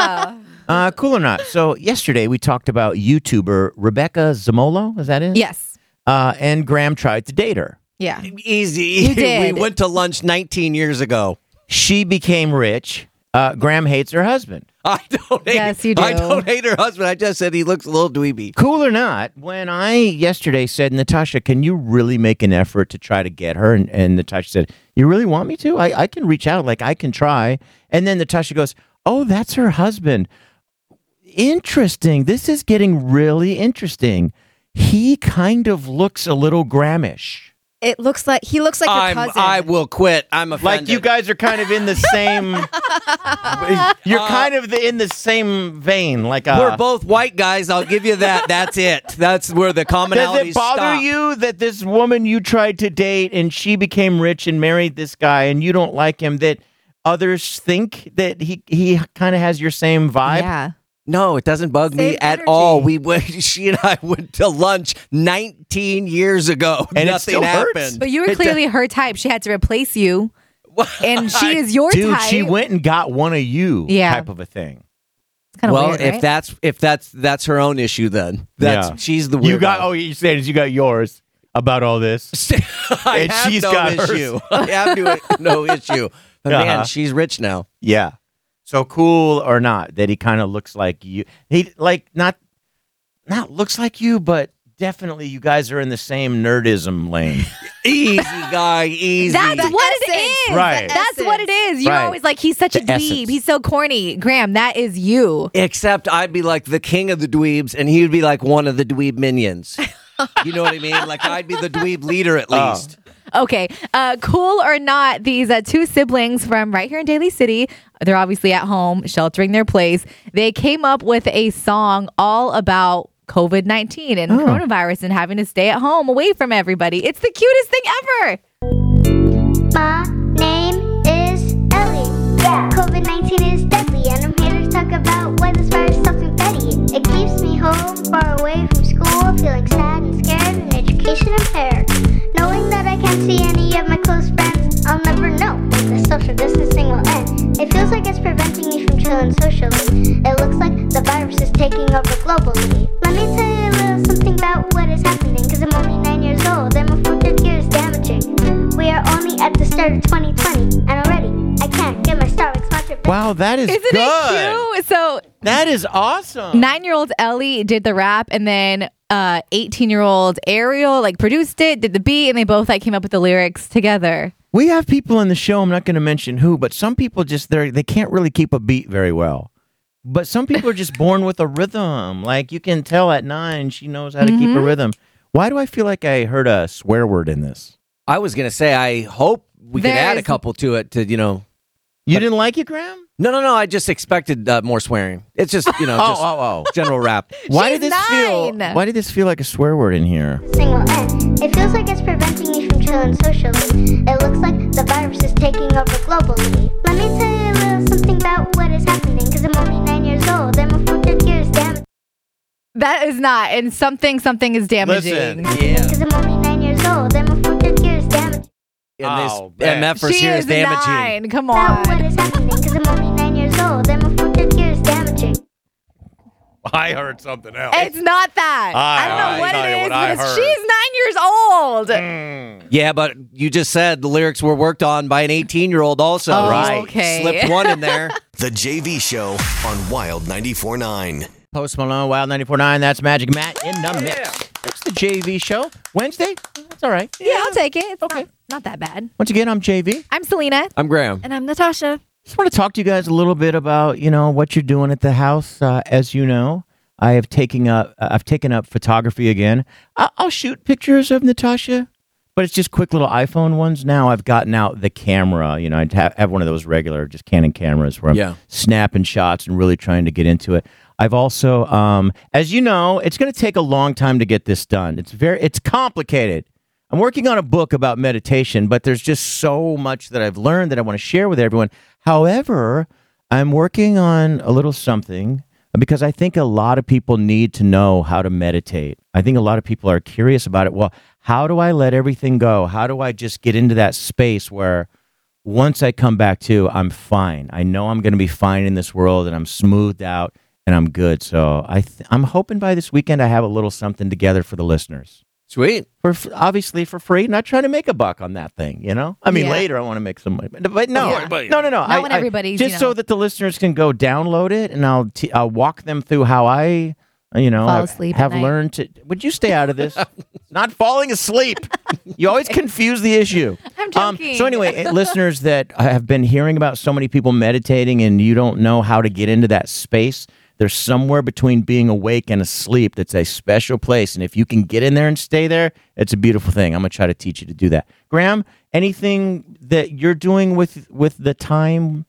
Yeah. Cool or not? So yesterday we talked about YouTuber Rebecca Zamolo. Is that it? Yes. And Graham tried to date her. Yeah. Easy. You did. We went to lunch 19 years ago. She became rich. Graham hates her husband. I don't hate Yes, you do. I don't hate her husband. I just said he looks a little dweeby. Cool or not, when I yesterday said, Natasha, can you really make an effort to try to get her? And Natasha said, you really want me to? I can reach out. Like, I can try. And then Natasha goes, oh, that's her husband. Interesting. This is getting really interesting. He kind of looks a little Grahamish. He looks like your cousin. I will quit. I'm offended. Like you guys are kind of in the same. You're kind of in the same vein. Like We're both white guys. I'll give you that. That's it. That's where the commonalities Does it bother stop. you that this woman you tried to date and she became rich and married this guy and you don't like him? That others think that he kind of has your same vibe? Yeah. No, it doesn't bug me Save at energy. all. She and I went to lunch 19 years ago. And it Nothing still hurts. happened. But you were clearly her type. She had to replace you, and she is your Dude, type. she went and got one of you Yeah. type of a thing. It's kind of Well, weird, if right? that's her own issue, then she's the weirdo. You got, you said you got yours about all this. I and have she's no got hers. issue. I have no issue. But Uh-huh. man, she's rich now. Yeah. So cool or not that he kind of looks like you. He like not looks like you, but definitely you guys are in the same nerdism lane. Easy guy, easy. That's The what it essence. is. Right. That's what it is. You're Right. always like, he's such a The dweeb. essence. He's so corny. Graham, that is you. Except I'd be like the king of the dweebs, and he would be like one of the dweeb minions. You know what I mean? Like I'd be the dweeb leader at least. Okay. Cool or not, these two siblings from right here in Daly City, they're obviously at home, sheltering their place. They came up with a song all about COVID-19 and coronavirus and having to stay at home away from everybody. It's the cutest thing ever. My name is Ellie. Yeah. COVID-19 is deadly, and I'm here to talk about why this virus stops confetti. It keeps me home, far away from school, feeling sad and scared and education impaired. Knowing that I can't see any of my close friends, I'll never know when the social distancing will end. It feels like it's preventing me from chilling socially. It looks like the virus is taking over globally. Let me tell you a little something about what is happening, cause I'm only 9 years old and my fourth year is damaging. We are only at the start of 2020, and already I can't get my Starbucks matcha. Wow, that is Isn't good. it cute? So That is awesome. 9-year-old Ellie did the rap, and then 18-year-old Ariel like produced it, did the beat, and they both like came up with the lyrics together. We have people in the show, I'm not going to mention who, but some people just they can't really keep a beat very well. But some people are just born with a rhythm. Like you can tell at 9 she knows how to keep a rhythm. Why do I feel like I heard a swear word in this? I was gonna say I hope we could add a There's- couple to it to You didn't like it, Graham? No. I just expected more swearing. It's just just general rap. Why She's did this feel? 9. Why did this feel like a swear word in here? Thing will end. It feels like it's preventing me from chilling socially. It looks like the virus is taking over globally. Let me tell you a little something about what is happening, cause I'm only 9 years old and my fourth year is damaging. That is not, and something is damaging. Listen. Yeah. Cause I'm only 9 years old and my fourth year is damaging. Oh, And man. that first She year is is damaging. 9. Come About what on. is happening, cause I'm only 9 years old and my fourth year is damaging. I heard something else. It's not that. I don't know what tell you it is, what I but heard. she's 9 years old. Yeah, but you just said the lyrics were worked on by an 18-year-old also. Oh, Right. okay. Slipped one in there. The JV Show on Wild 94.9. Post Malone, Wild 94.9. That's Magic Matt in the mix. That's the JV show. Wednesday? That's all right. Yeah, I'll take it. It's Okay. not that bad. Once again, I'm JV. I'm Selena. I'm Graham. And I'm Natasha. Just want to talk to you guys a little bit about, what you're doing at the house. As you know, I've taken up photography again. I'll shoot pictures of Natasha, but it's just quick little iPhone ones. Now I've gotten out the camera. I'd have one of those regular, just Canon cameras where I'm snapping shots and really trying to get into it. I've also, as you know, it's going to take a long time to get this done. It's complicated. I'm working on a book about meditation, but there's just so much that I've learned that I want to share with everyone. However, I'm working on a little something because I think a lot of people need to know how to meditate. I think a lot of people are curious about it. Well, how do I let everything go? How do I just get into that space where once I come back to, I'm fine. I know I'm going to be fine in this world and I'm smoothed out and I'm good. So I'm hoping by this weekend I have a little something together for the listeners. Sweet. Obviously for free, not trying to make a buck on that thing, I mean, Yeah. later I want to make some money, but no, Yeah. no. Not when everybody's, just so that the listeners can go download it, and I'll walk them through how I, Fall asleep at have night. learned to. Would you stay out of this? Not falling asleep. You always confuse the issue. I'm joking. So anyway, listeners that have been hearing about so many people meditating, and you don't know how to get into that space. There's somewhere between being awake and asleep that's a special place. And if you can get in there and stay there, it's a beautiful thing. I'm going to try to teach you to do that. Graham, anything that you're doing with the time?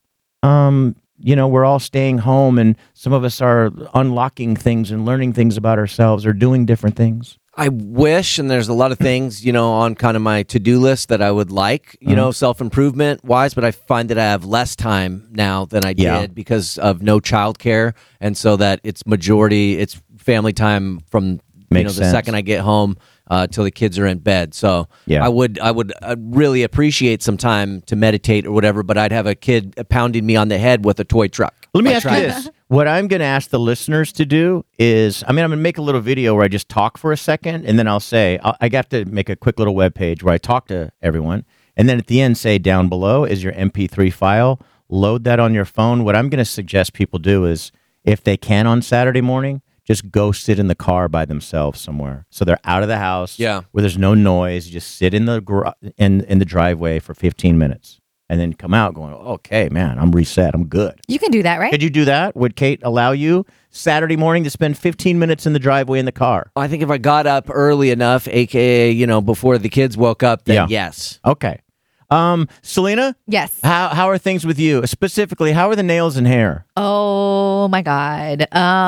We're all staying home and some of us are unlocking things and learning things about ourselves or doing different things. I wish, and there's a lot of things, on kind of my to-do list that I would like, self-improvement wise, but I find that I have less time now than I did because of no childcare. And so that it's family time from, Makes the sense. second I get home till the kids are in bed. So Yeah. I'd really appreciate some time to meditate or whatever, but I'd have a kid pounding me on the head with a toy truck. Let me ask you this. What I'm going to ask the listeners to do is, I'm going to make a little video where I just talk for a second, and then I'll say, I got to make a quick little web page where I talk to everyone, and then at the end say, down below is your MP3 file. Load that on your phone. What I'm going to suggest people do is, if they can on Saturday morning, just go sit in the car by themselves somewhere. So they're out of the house where there's no noise. You just sit in the in the driveway for 15 minutes. And then come out going, okay, man, I'm reset. I'm good. You can do that, right? Could you do that? Would Kate allow you Saturday morning to spend 15 minutes in the driveway in the car? I think if I got up early enough, aka, before the kids woke up, then yes. Okay. Selena? Yes. How are things with you? Specifically, how are the nails and hair? Oh my God.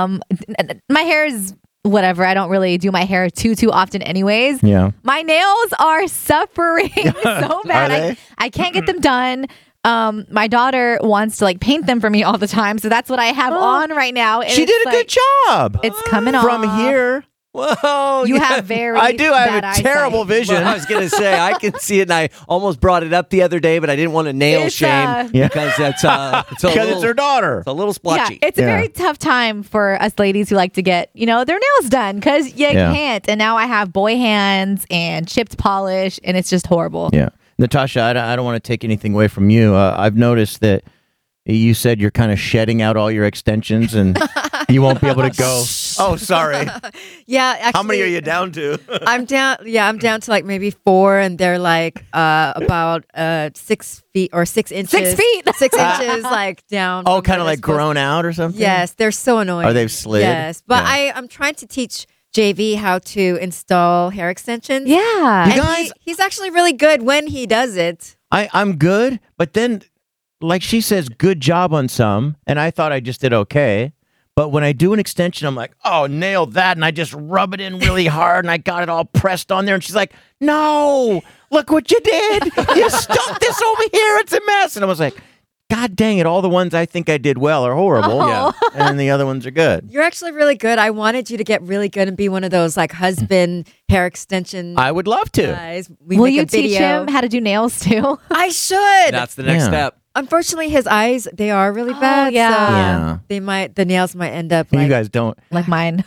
My hair is whatever. I don't really do my hair too often anyways. Yeah. My nails are suffering so bad. Are they? I can't get them done. My daughter wants to paint them for me all the time. So that's what I have on right now. And She did a good job. It's coming on. From here. Whoa. You have very I do. I bad have a terrible eyesight. vision. Well, I was going to say, I can see it, and I almost brought it up the other day, but I didn't want to nail It's, shame Yeah. because it's Because it's her daughter. It's a little splotchy. Yeah, it's a Yeah. very tough time for us ladies who like to get, their nails done because you Yeah. can't. And now I have boy hands and chipped polish, and it's just horrible. Yeah. Natasha, I don't want to take anything away from you. I've noticed that you said you're kind of shedding out all your extensions and you won't be able to go. Oh, sorry. Yeah, actually, How many are you down to? I'm down. Yeah, I'm down to maybe 4, and they're about 6 feet or 6 inches. 6 feet. 6 inches, down. Oh, from kind of where like they're grown out or something? supposed- Yes, they're so annoying. Or they've slid? Yes, but Yeah. I'm trying to teach JV how to install hair extensions. Yeah. You And guys- he's actually really good when he does it. I'm good, but then, like she says, good job on some, and I thought I just did okay. But when I do an extension, I'm like, oh, nailed that, and I just rub it in really hard, and I got it all pressed on there, and she's like, no, look what you did. You stuck this over here. It's a mess. And I was like, God dang it, all the ones I think I did well are horrible, Yeah. and the other ones are good. You're actually really good. I wanted you to get really good and be one of those husband hair extension I would love to. guys. We Will make you a video. teach him how to do nails too? I should. That's the next Yeah. step. Unfortunately, his eyes, they are really bad. yeah. So Yeah. the nails might end up You guys don't. Like mine.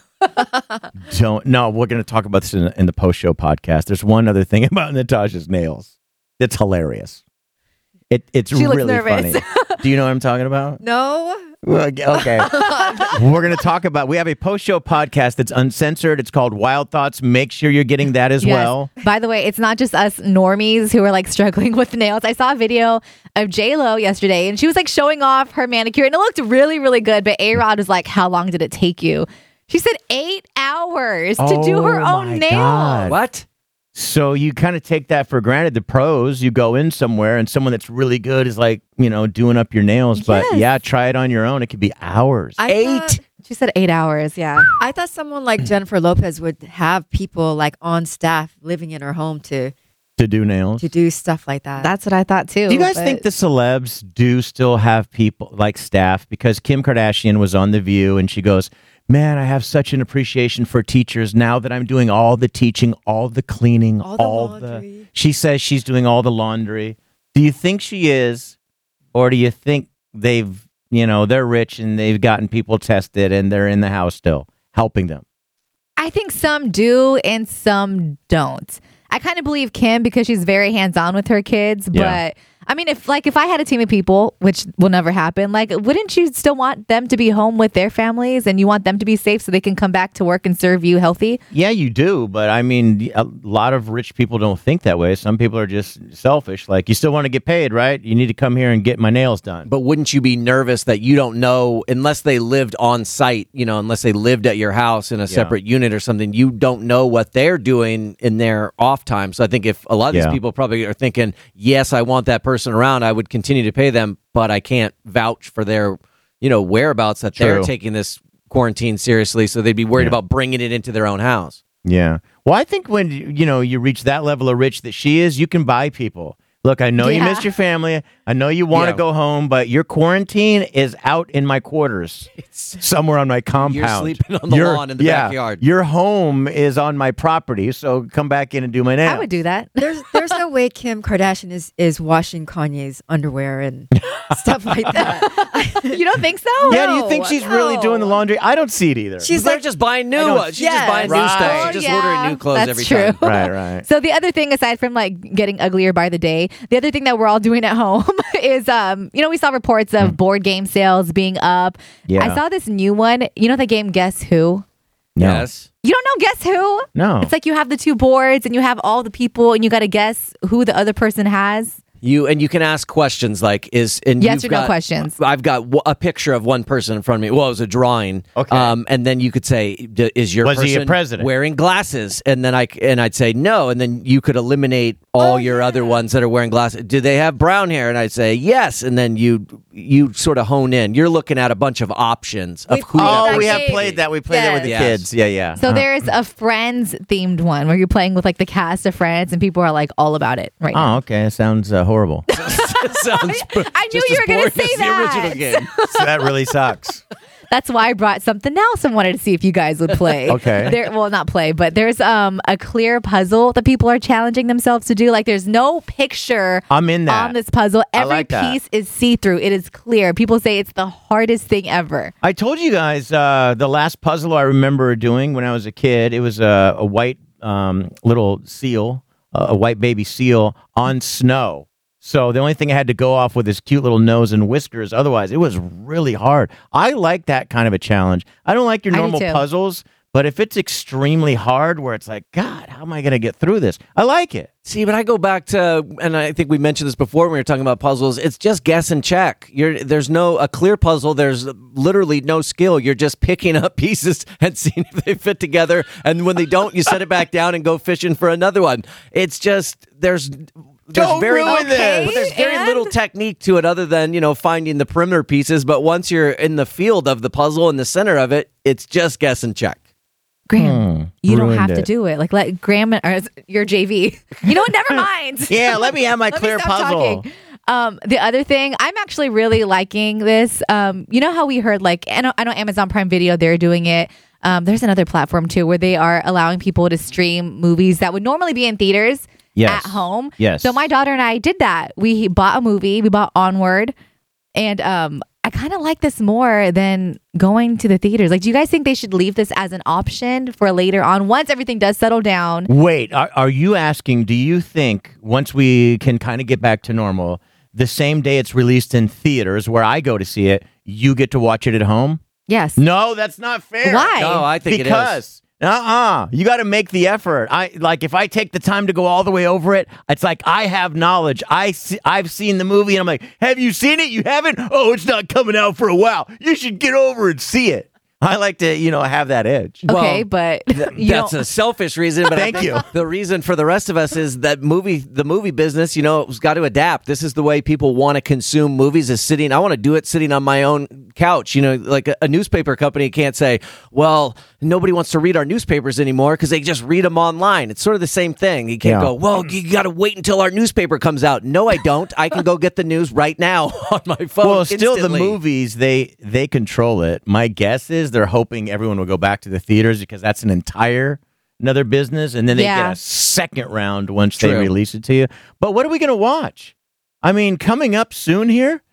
No, we're going to talk about this in the post-show podcast. There's one other thing about Natasha's nails. It's hilarious. It's She looks really nervous. funny. Do you know what I'm talking about? No. Well, okay. We're going to talk about, we have a post-show podcast that's uncensored. It's called Wild Thoughts. Make sure you're getting that as Yes. well. By the way, it's not just us normies who are struggling with nails. I saw a video of J-Lo yesterday and she was showing off her manicure and it looked really, really good. But A-Rod was like, how long did it take you? She said 8 hours to do her Oh, own my nails. God. What? So you kind of take that for granted. The pros, you go in somewhere and someone that's really good is doing up your nails. But Yes. yeah, try it on your own. It could be hours. She said 8 hours. Yeah. I thought someone like Jennifer Lopez would have people on staff living in her home to do nails. do stuff like that. That's what I thought too. Do you guys but- think the celebs do still have people like staff? Because Kim Kardashian was on The View and she goes, man, I have such an appreciation for teachers now that I'm doing all the teaching, all the cleaning, All the laundry. She says she's doing all the laundry. Do you think she is? Or do you think they've, they're rich and they've gotten people tested and they're in the house still helping them? I think some do and some don't. I kind of believe Kim because she's very hands-on with her kids. Yeah. But I mean, if I had a team of people, which will never happen, wouldn't you still want them to be home with their families and you want them to be safe so they can come back to work and serve you healthy? Yeah, you do. But I mean, a lot of rich people don't think that way. Some people are just selfish. Like, you still want to get paid, right? You need to come here and get my nails done. But wouldn't you be nervous that you don't know, unless they lived on site, unless they lived at your house in a separate unit or something, you don't know what they're doing in their off time. So I think if a lot of these people probably are thinking, yes, I want that person around, I would continue to pay them, but I can't vouch for their, whereabouts that they're True. taking this quarantine seriously. So they'd be worried about bringing it into their own house. Yeah. Well, I think when you reach that level of rich that she is, you can buy people. Look, I know you Yeah. missed your family. I know you want to Yeah. go home, but your quarantine is out in my quarters, somewhere on my compound. You're sleeping on the lawn in the backyard. Your home is on my property, so come back in and do my nails. I would do that. There's no way Kim Kardashian is washing Kanye's underwear and stuff like that. You don't think so? Yeah, do you think she's really doing the laundry? I don't see it either. She's They're like, just buying new don't- ones. She's just Yes. buying new Right. stuff. Oh, She's just yeah. ordering new clothes That's every true. time. right. So the other thing, aside from like getting uglier by the day, the other thing that we're all doing at home is, we saw reports of board game sales being up. Yeah. I saw this new one. You know the game Guess Who? No. Yes. You don't know Guess Who? No. It's like you have the two boards and you have all the people and you got to guess who the other person has. You can ask questions like Yes you've or no got- questions. I've got a picture of one person in front of me. Well, it was a drawing. Okay. And then you could say, "Is your Was he a person president? wearing glasses?" And then I'd say no, and then you could eliminate all your other ones that are wearing glasses. Do they have brown hair? And I'd say yes, and then you sort of hone in. You're looking at a bunch of options of who. Oh, that we game. have played that. We played that with the Yes. kids. Yeah. So there's a Friends themed one where you're playing with like the cast of Friends and people are like all about it right now. Oh, okay. It sounds horrible. Sounds I knew just you as were going boring to say as that. the original game. So that really sucks. That's why I brought something else and wanted to see if you guys would play. Okay. Well, not play, but there's a clear puzzle that people are challenging themselves to do. Like there's no picture I'm in that. on this puzzle. I Every like that. piece is see-through. It is clear. People say it's the hardest thing ever. I told you guys the last puzzle I remember doing when I was a kid. It was a white little seal, a white baby seal on snow. So the only thing I had to go off with is cute little nose and whiskers. Otherwise, it was really hard. I like that kind of a challenge. I don't like your I do normal too. puzzles, but if it's extremely hard, where it's like, God, how am I going to get through this? I like it. See, but I go back to, and I think we mentioned this before when we were talking about puzzles. It's just guess and check. There's no a clear puzzle. There's literally no skill. You're just picking up pieces and seeing if they fit together. And when they don't, you set it back down and go fishing for another one. It's just there's Don't very ruin this. well, there's very and- little technique to it other than finding the perimeter pieces. But once you're in the field of the puzzle in the center of it, it's just guess and check. Graham, you don't ruined have to it. do it. Like let Graham or your JV. You know what? Never mind. Yeah, let me have my Let me clear stop puzzle. talking. The other thing, I'm actually really liking this. You know how we heard like I know Amazon Prime Video, they're doing it. There's another platform too where they are allowing people to stream movies that would normally be in theaters Yes. at home. Yes. So my daughter and I did that. We bought a movie. We bought Onward, and I kind of like this more than going to the theaters. Like, do you guys think they should leave this as an option for later on once everything does settle down? Wait, are you asking, do you think once we can kind of get back to normal, the same day it's released in theaters where I go to see it, you get to watch it at home? Yes. No, that's not fair. Why? No, I think Because you got to make the effort. If I take the time to go all the way over it, it's like I have knowledge. I've seen the movie and I'm like, have you seen it? You haven't? Oh, it's not coming out for a while. You should get over and see it. I like to, have that edge. Okay, Well, but you That's don't- a selfish reason, but Thank I think you. the reason for the rest of us is that the movie business, it's got to adapt. This is the way people want to consume movies is sitting. I want to do it sitting on my own couch. Like a newspaper company can't say, well, nobody wants to read our newspapers anymore because they just read them online. It's sort of the same thing. You can't Yeah. go, well, you got to wait until our newspaper comes out. No, I don't. I can go get the news right now on my phone. Well, still instantly. the movies, they control it. My guess is they're hoping everyone will go back to the theaters because that's another business, and then they Yeah. get a second round once they True. release it to you. But what are we going to watch? I mean, coming up soon here,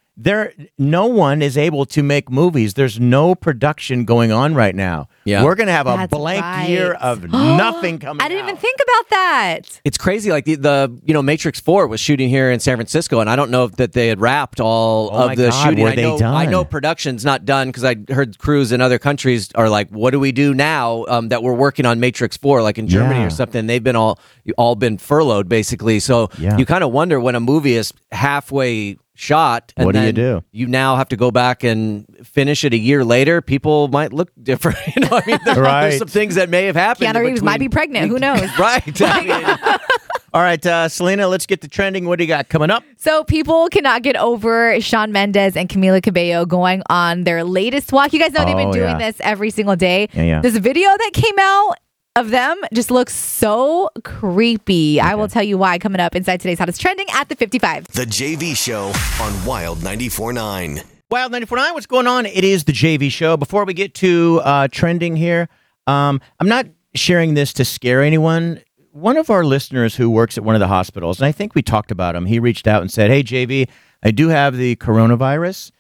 no one is able to make movies. There's no production going on right now. Yeah. We're going to have a That's blank right. year of nothing coming I didn't even out. think about that. It's crazy. Like the Matrix 4 was shooting here in San Francisco, and I don't know if that they had wrapped all Oh my of the God, shooting. were I they know, done? I know production's not done because I heard crews in other countries are like, "What do we do now that we're working on Matrix 4?" Like in Germany Yeah. or something, they've been all been furloughed basically. So Yeah. you kind of wonder when a movie is halfway shot, and What do you then do? You now have to go back and finish it a year later. People might look different. I mean, Right. there's some things that may have happened. Keanu Reeves might be pregnant. Who knows? Right. I mean, All right, Selena, let's get to trending. What do you got coming up? So people cannot get over Shawn Mendes and Camila Cabello going on their latest walk. You guys know they've been Oh, doing yeah. this every single day. Yeah. There's a video that came out. of them just looks so creepy. I will tell you why coming up inside today's Hottest Trending at the 55. The JV Show on Wild 94.9. Wild 94.9, what's going on? It is the JV Show. Before we get to trending here, I'm not sharing this to scare anyone. One of our listeners who works at one of the hospitals, and I think we talked about him, he reached out and said, hey, JV, I do have the coronavirus.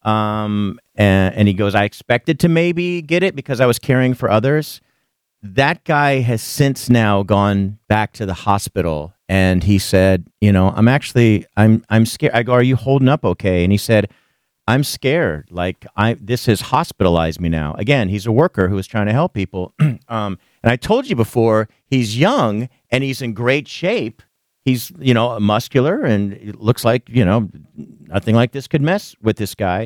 And he goes, I expected to maybe get it because I was caring for others. That guy has since now gone back to the hospital, and he said, I'm scared. I go, are you holding up okay? And he said, I'm scared. Like this has hospitalized me now. Again, he's a worker who is trying to help people. And I told you before, he's young and he's in great shape. He's, muscular, and it looks like, nothing like this could mess with this guy.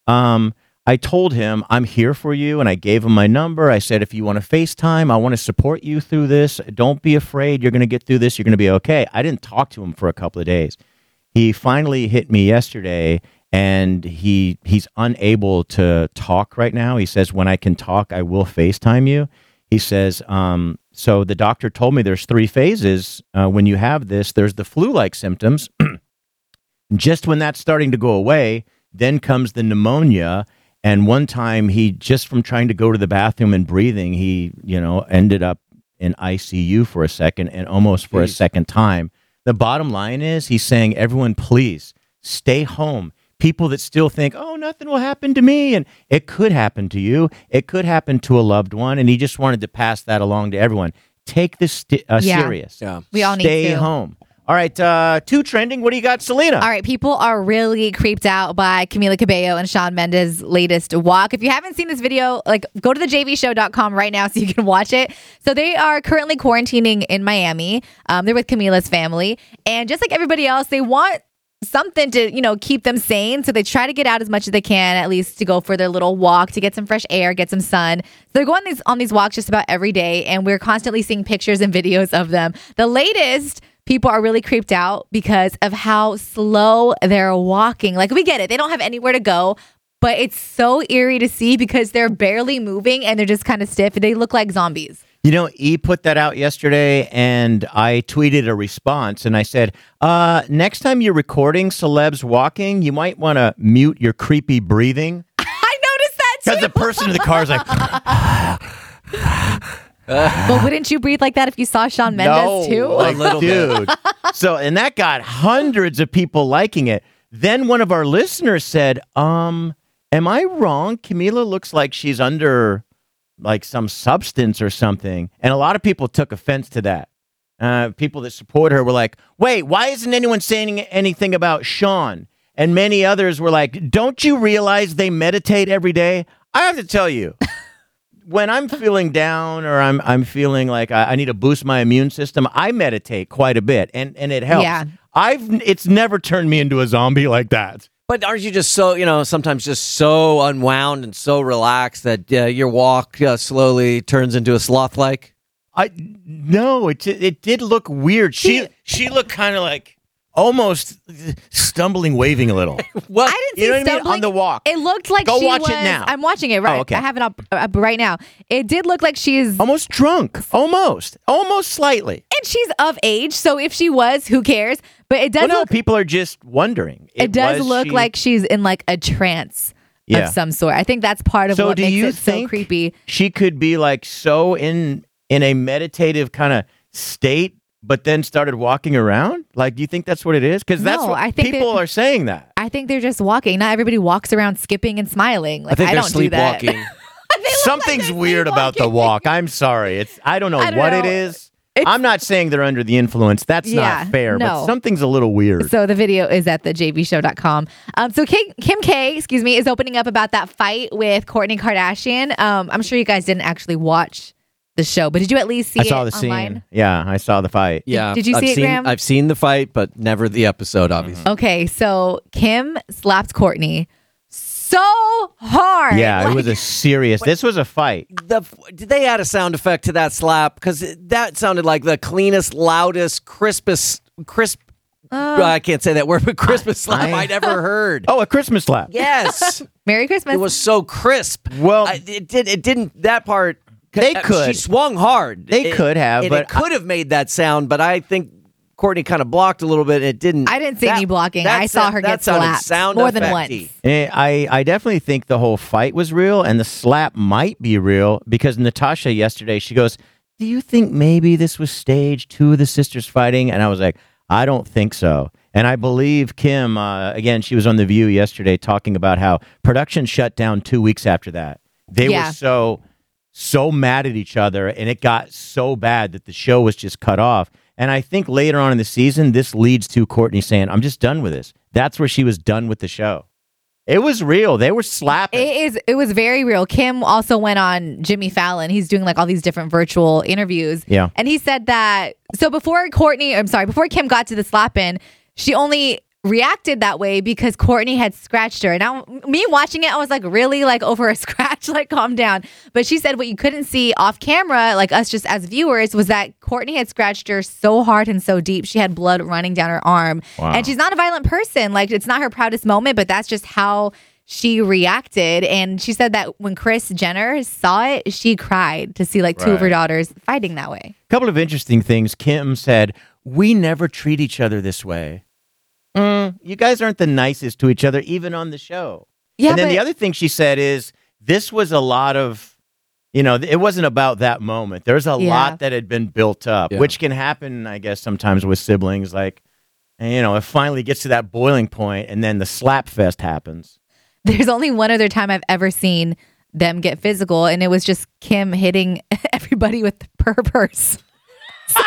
I told him, I'm here for you, and I gave him my number. I said, if you want to FaceTime, I want to support you through this. Don't be afraid. You're going to get through this. You're going to be okay. I didn't talk to him for a couple of days. He finally hit me yesterday, and he's unable to talk right now. He says, when I can talk, I will FaceTime you. He says, so the doctor told me there's 3 phases when you have this. There's the flu-like symptoms. Just when that's starting to go away, then comes the pneumonia. And one time he, just from trying to go to the bathroom and breathing, he, ended up in ICU for a second and almost for a second time. The bottom line is he's saying, everyone, please stay home. People that still think, oh, nothing will happen to me. And it could happen to you. It could happen to a loved one. And he just wanted to pass that along to everyone. Take this serious. Yeah. We all need Stay to. home. All right, 2 trending. What do you got, Selena? All right, people are really creeped out by Camila Cabello and Shawn Mendes' latest walk. If you haven't seen this video, go to thejvshow.com right now so you can watch it. So they are currently quarantining in Miami. They're with Camila's family. And just like everybody else, they want something to, keep them sane. So they try to get out as much as they can, at least to go for their little walk, to get some fresh air, get some sun. So they're going on these walks just about every day. And we're constantly seeing pictures and videos of them. The latest, people are really creeped out because of how slow they're walking. We get it. They don't have anywhere to go, but it's so eerie to see because they're barely moving and they're just kind of stiff. They look like zombies. E put that out yesterday, and I tweeted a response, and I said, next time you're recording celebs walking, you might want to mute your creepy breathing. I noticed that too. Because the person in the car is like... But wouldn't you breathe like that if you saw Shawn Mendes too? Like, A little dude. So, and that got hundreds of people liking it. Then one of our listeners said, am I wrong? Camila looks like she's under some substance or something. And a lot of people took offense to that. People that support her were like, wait, why isn't anyone saying anything about Shawn? And many others were like, don't you realize they meditate every day? I have to tell you. When I'm feeling down or I'm feeling like I need to boost my immune system, I meditate quite a bit, and it helps. Yeah. It's never turned me into a zombie like that. But aren't you just so, sometimes just so unwound and so relaxed that your walk slowly turns into a sloth-like? No, it did look weird. She looked kind of like almost stumbling, waving a little. What? I didn't see You know what I mean? stumbling. On the walk. It looked like Go she watch was. it now. I'm watching it right. Oh, okay. I have it up right now. It did look like she's Almost drunk. Almost slightly. and she's of age. So if she was, who cares? But it does Well, no, look. people are just wondering. It does Was look she- like she's in a trance Yeah. of some sort. I think that's part of So what do makes you it so think creepy. she could be so in a meditative kind of state, but then started walking around? Do you think that's what it is? Because that's No, what I think people are saying that. I think they're just walking. Not everybody walks around skipping and smiling. I think I they're don't do that. sleepwalking. Something's weird about the walk. I'm sorry. I don't know what it is. I'm not saying they're under the influence. That's Yeah, not fair, no. but something's a little weird. So the video is at thejvshow.com. So Kim K, is opening up about that fight with Kourtney Kardashian. I'm sure you guys didn't actually watch the show, but did you at least see I saw it the online? scene. Yeah, I saw the fight. Yeah. Did you see it, Graham? I've seen the fight, but never the episode, obviously. Okay, so Kim slapped Kourtney so hard. Yeah, it was a serious. This was a fight. Did they add a sound effect to that slap? Because that sounded like the cleanest, loudest, crispest. I can't say that word, but crispest slap I'd ever heard. Oh, a Christmas slap. Yes, Merry Christmas. it was so crisp. Well- it didn't. That part They could. She swung hard. They could have, and but it could have made that sound. But I think Courtney kind of blocked a little bit. It didn't. I didn't see any blocking. I saw her get sounded slapped sound more than effecty. once. I definitely think the whole fight was real, and the slap might be real because Natasha yesterday, she goes, "Do you think maybe this was staged? Two of the sisters fighting?" And I was like, "I don't think so." And I believe Kim, again, she was on The View yesterday talking about how production shut down 2 weeks after that. They were so mad at each other, and it got so bad that the show was just cut off. And I think later on in the season, this leads to Courtney saying, "I'm just done with this." That's where she was done with the show. It was real. They were slapping. It was very real. Kim also went on Jimmy Fallon. He's doing like all these different virtual interviews. Yeah. And he said that, so before Kim got to the slap-in, she only reacted that way because Courtney had scratched her. Now, me watching it, I was like, really? Like over a scratch? Like, calm down. But she said what you couldn't see off camera, like us just as viewers, was that Courtney had scratched her so hard and so deep. She had blood running down her arm. Wow. And she's not a violent person. Like, it's not her proudest moment, but that's just how she reacted. And she said that when Kris Jenner saw it, she cried to see like two of her daughters fighting that way. A couple of interesting things. Kim said, "We never treat each other this way. You guys aren't the nicest to each other, even on the show." Yeah, and then but- the other thing she said is, this was a lot of, it wasn't about that moment. There's a lot that had been built up, which can happen, I guess, sometimes with siblings. Like, it finally gets to that boiling point, and then the slap fest happens. There's only one other time I've ever seen them get physical, and it was just Kim hitting everybody with her purse. So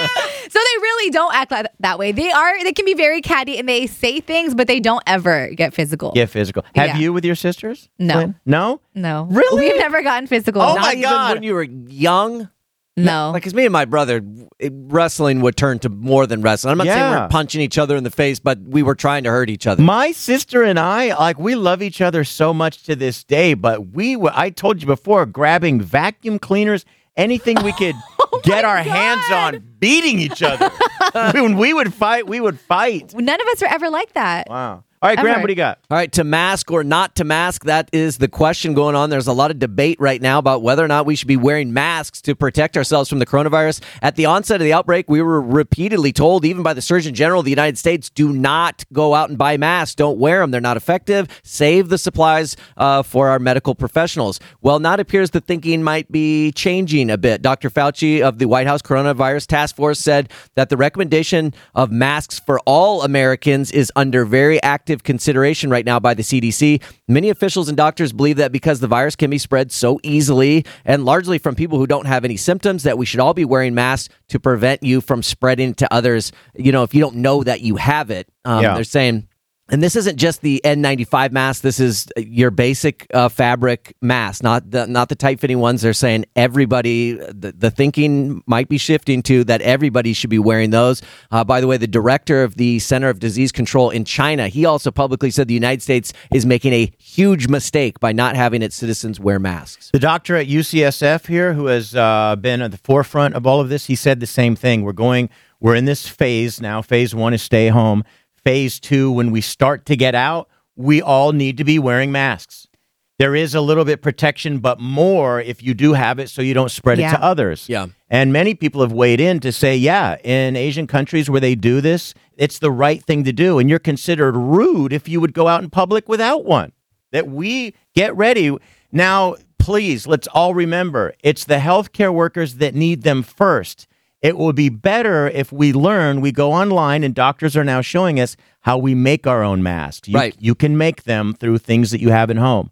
they really don't act like that way. They can be very catty and they say things, but they don't ever get physical. Get physical. Have you with your sisters? No. Lynn? No? No. Really? We've never gotten physical. Oh No. my Not God. even when you were young. No. Like, because me and my brother, wrestling would turn to more than wrestling. I'm not saying we're punching each other in the face, but we were trying to hurt each other. My sister and I, we love each other so much to this day, but I told you before, grabbing vacuum cleaners, anything we could get our hands on, beating each other. When we would fight, we would fight. None of us were ever like that. Wow. All right, Graham, Ever. what do you got? All right, to mask or not to mask, that is the question going on. There's a lot of debate right now about whether or not we should be wearing masks to protect ourselves from the coronavirus. At the onset of the outbreak, we were repeatedly told, even by the Surgeon General of the United States, do not go out and buy masks. Don't wear them. They're not effective. Save the supplies for our medical professionals. Well, now it appears the thinking might be changing a bit. Dr. Fauci of the White House Coronavirus Task Force said that the recommendation of masks for all Americans is under very active consideration right now by the CDC. Many officials and doctors believe that because the virus can be spread so easily and largely from people who don't have any symptoms, that we should all be wearing masks to prevent you from spreading it to others. If you don't know that you have it, they're saying. And this isn't just the N95 mask. This is your basic fabric mask, not the tight-fitting ones. They're saying everybody, the thinking might be shifting to that everybody should be wearing those. By the way, the director of the Center of Disease Control in China, he also publicly said the United States is making a huge mistake by not having its citizens wear masks. The doctor at UCSF here, who has been at the forefront of all of this, he said the same thing. We're in this phase now. Phase 1 is stay home. Phase 2, when we start to get out, we all need to be wearing masks. There is a little bit protection, but more if you do have it so you don't spread it to others. Yeah. And many people have weighed in to say, in Asian countries where they do this, it's the right thing to do. And you're considered rude if you would go out in public without one. That we get ready. Now, please, let's all remember, it's the healthcare workers that need them first. It will be better if we go online, and doctors are now showing us how we make our own masks. You can make them through things that you have at home.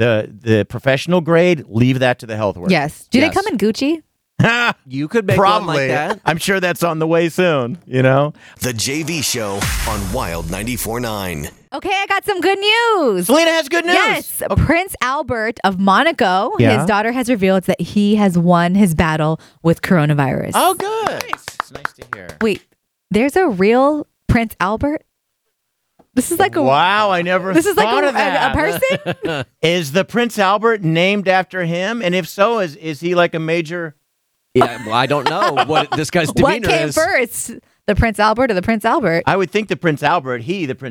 The professional grade, leave that to the health workers. Yes. Do they come in Gucci? You could make Probably. one like that. I'm sure that's on the way soon, The JV Show on Wild 94.9. Okay, I got some good news. Selena has good news. Yes, Prince Albert of Monaco, Yeah. his daughter has revealed that he has won his battle with coronavirus. Oh, good. It's nice to hear. Wait, there's a real Prince Albert? This is like a Wow, I never This is like thought of a that. person? Is the Prince Albert named after him? And if so, is he like a major... Yeah, well, I don't know what this guy's What demeanor came is. first? The Prince Albert or the Prince Albert? I would think the Prince Albert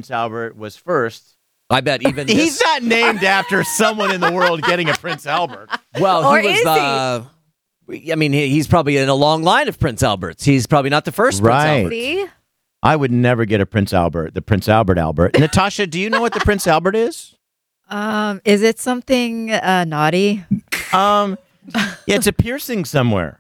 was first. I bet even He's this, not named after someone in the world getting a Prince Albert. well, Or he was is the I mean, he's probably in a long line of Prince Alberts. He's probably not the first Prince Right. Albert. See? I would never get a Prince Albert, the Prince Albert Albert. Natasha, do you know what the Prince Albert is? Is it something naughty? Yeah, it's a piercing somewhere.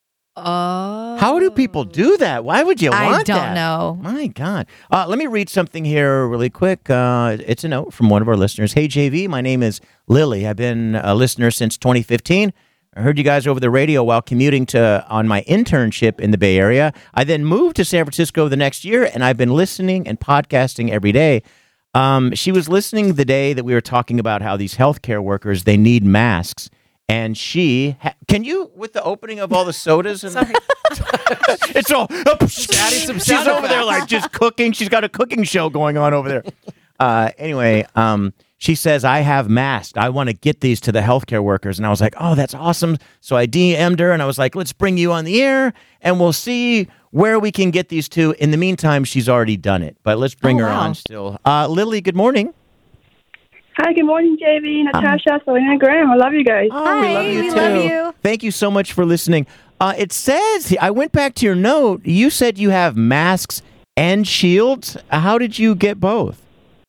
Oh. How do people do that? Why would you want I that? don't know. My God. Let me read something here really quick. It's a note from one of our listeners. Hey, JV, my name is Lily. I've been a listener since 2015. I heard you guys over the radio while commuting on my internship in the Bay Area. I then moved to San Francisco the next year, and I've been listening and podcasting every day. She was listening the day that we were talking about how these healthcare workers, they need masks. And can you, with the opening of all the sodas? And it's all, she's over there like just cooking. She's got a cooking show going on over there. Anyway, she says, I have masks. I want to get these to the healthcare workers. And I was like, oh, that's awesome. So I DM'd her and I was like, let's bring you on the air and we'll see where we can get these to. In the meantime, she's already done it, but let's bring her on still. Lily, good morning. Hi, good morning, JV, Natasha, Selena, and Graham. I love you guys. Oh, we love you we too. love you. Thank you so much for listening. It says, I went back to your note. You said you have masks and shields. How did you get both?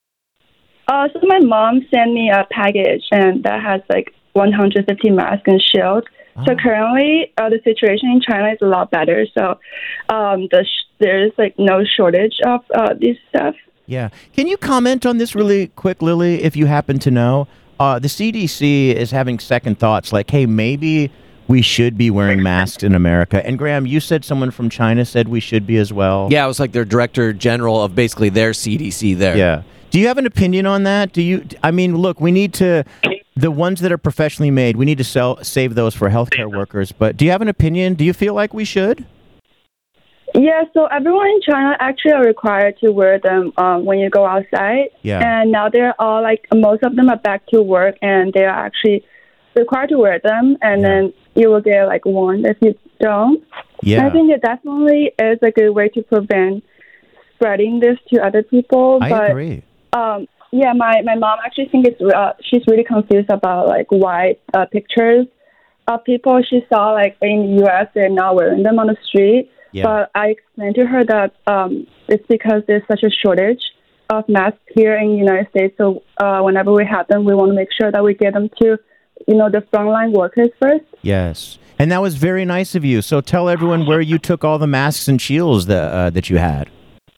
So my mom sent me a package, and that has like 150 masks and shields. So currently, the situation in China is a lot better. So there's like no shortage of this stuff. Yeah. Can you comment on this really quick, Lily, if you happen to know? The CDC is having second thoughts like, hey, maybe we should be wearing masks in America. And Graham, you said someone from China said we should be as well. Yeah, it was like their director general of basically their CDC there. Yeah. Do you have an opinion on that? Look, we need to, the ones that are professionally made, we need to save those for healthcare workers. But do you have an opinion? Do you feel like we should? Yeah, so everyone in China actually are required to wear them when you go outside. Yeah. And now they're all like, most of them are back to work and they are actually required to wear them. And then you will get like warned if you don't. Yeah. I think it definitely is a good way to prevent spreading this to other people. I agree. Yeah, my mom actually thinks she's really confused about like why pictures of people she saw like in the U.S. they're not wearing them on the street. Yeah. But I explained to her that it's because there's such a shortage of masks here in the United States. So whenever we have them, we want to make sure that we get them to, the frontline workers first. Yes. And that was very nice of you. So tell everyone where you took all the masks and shields that you had.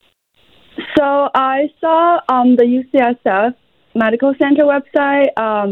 So I saw the UCSF Medical Center website.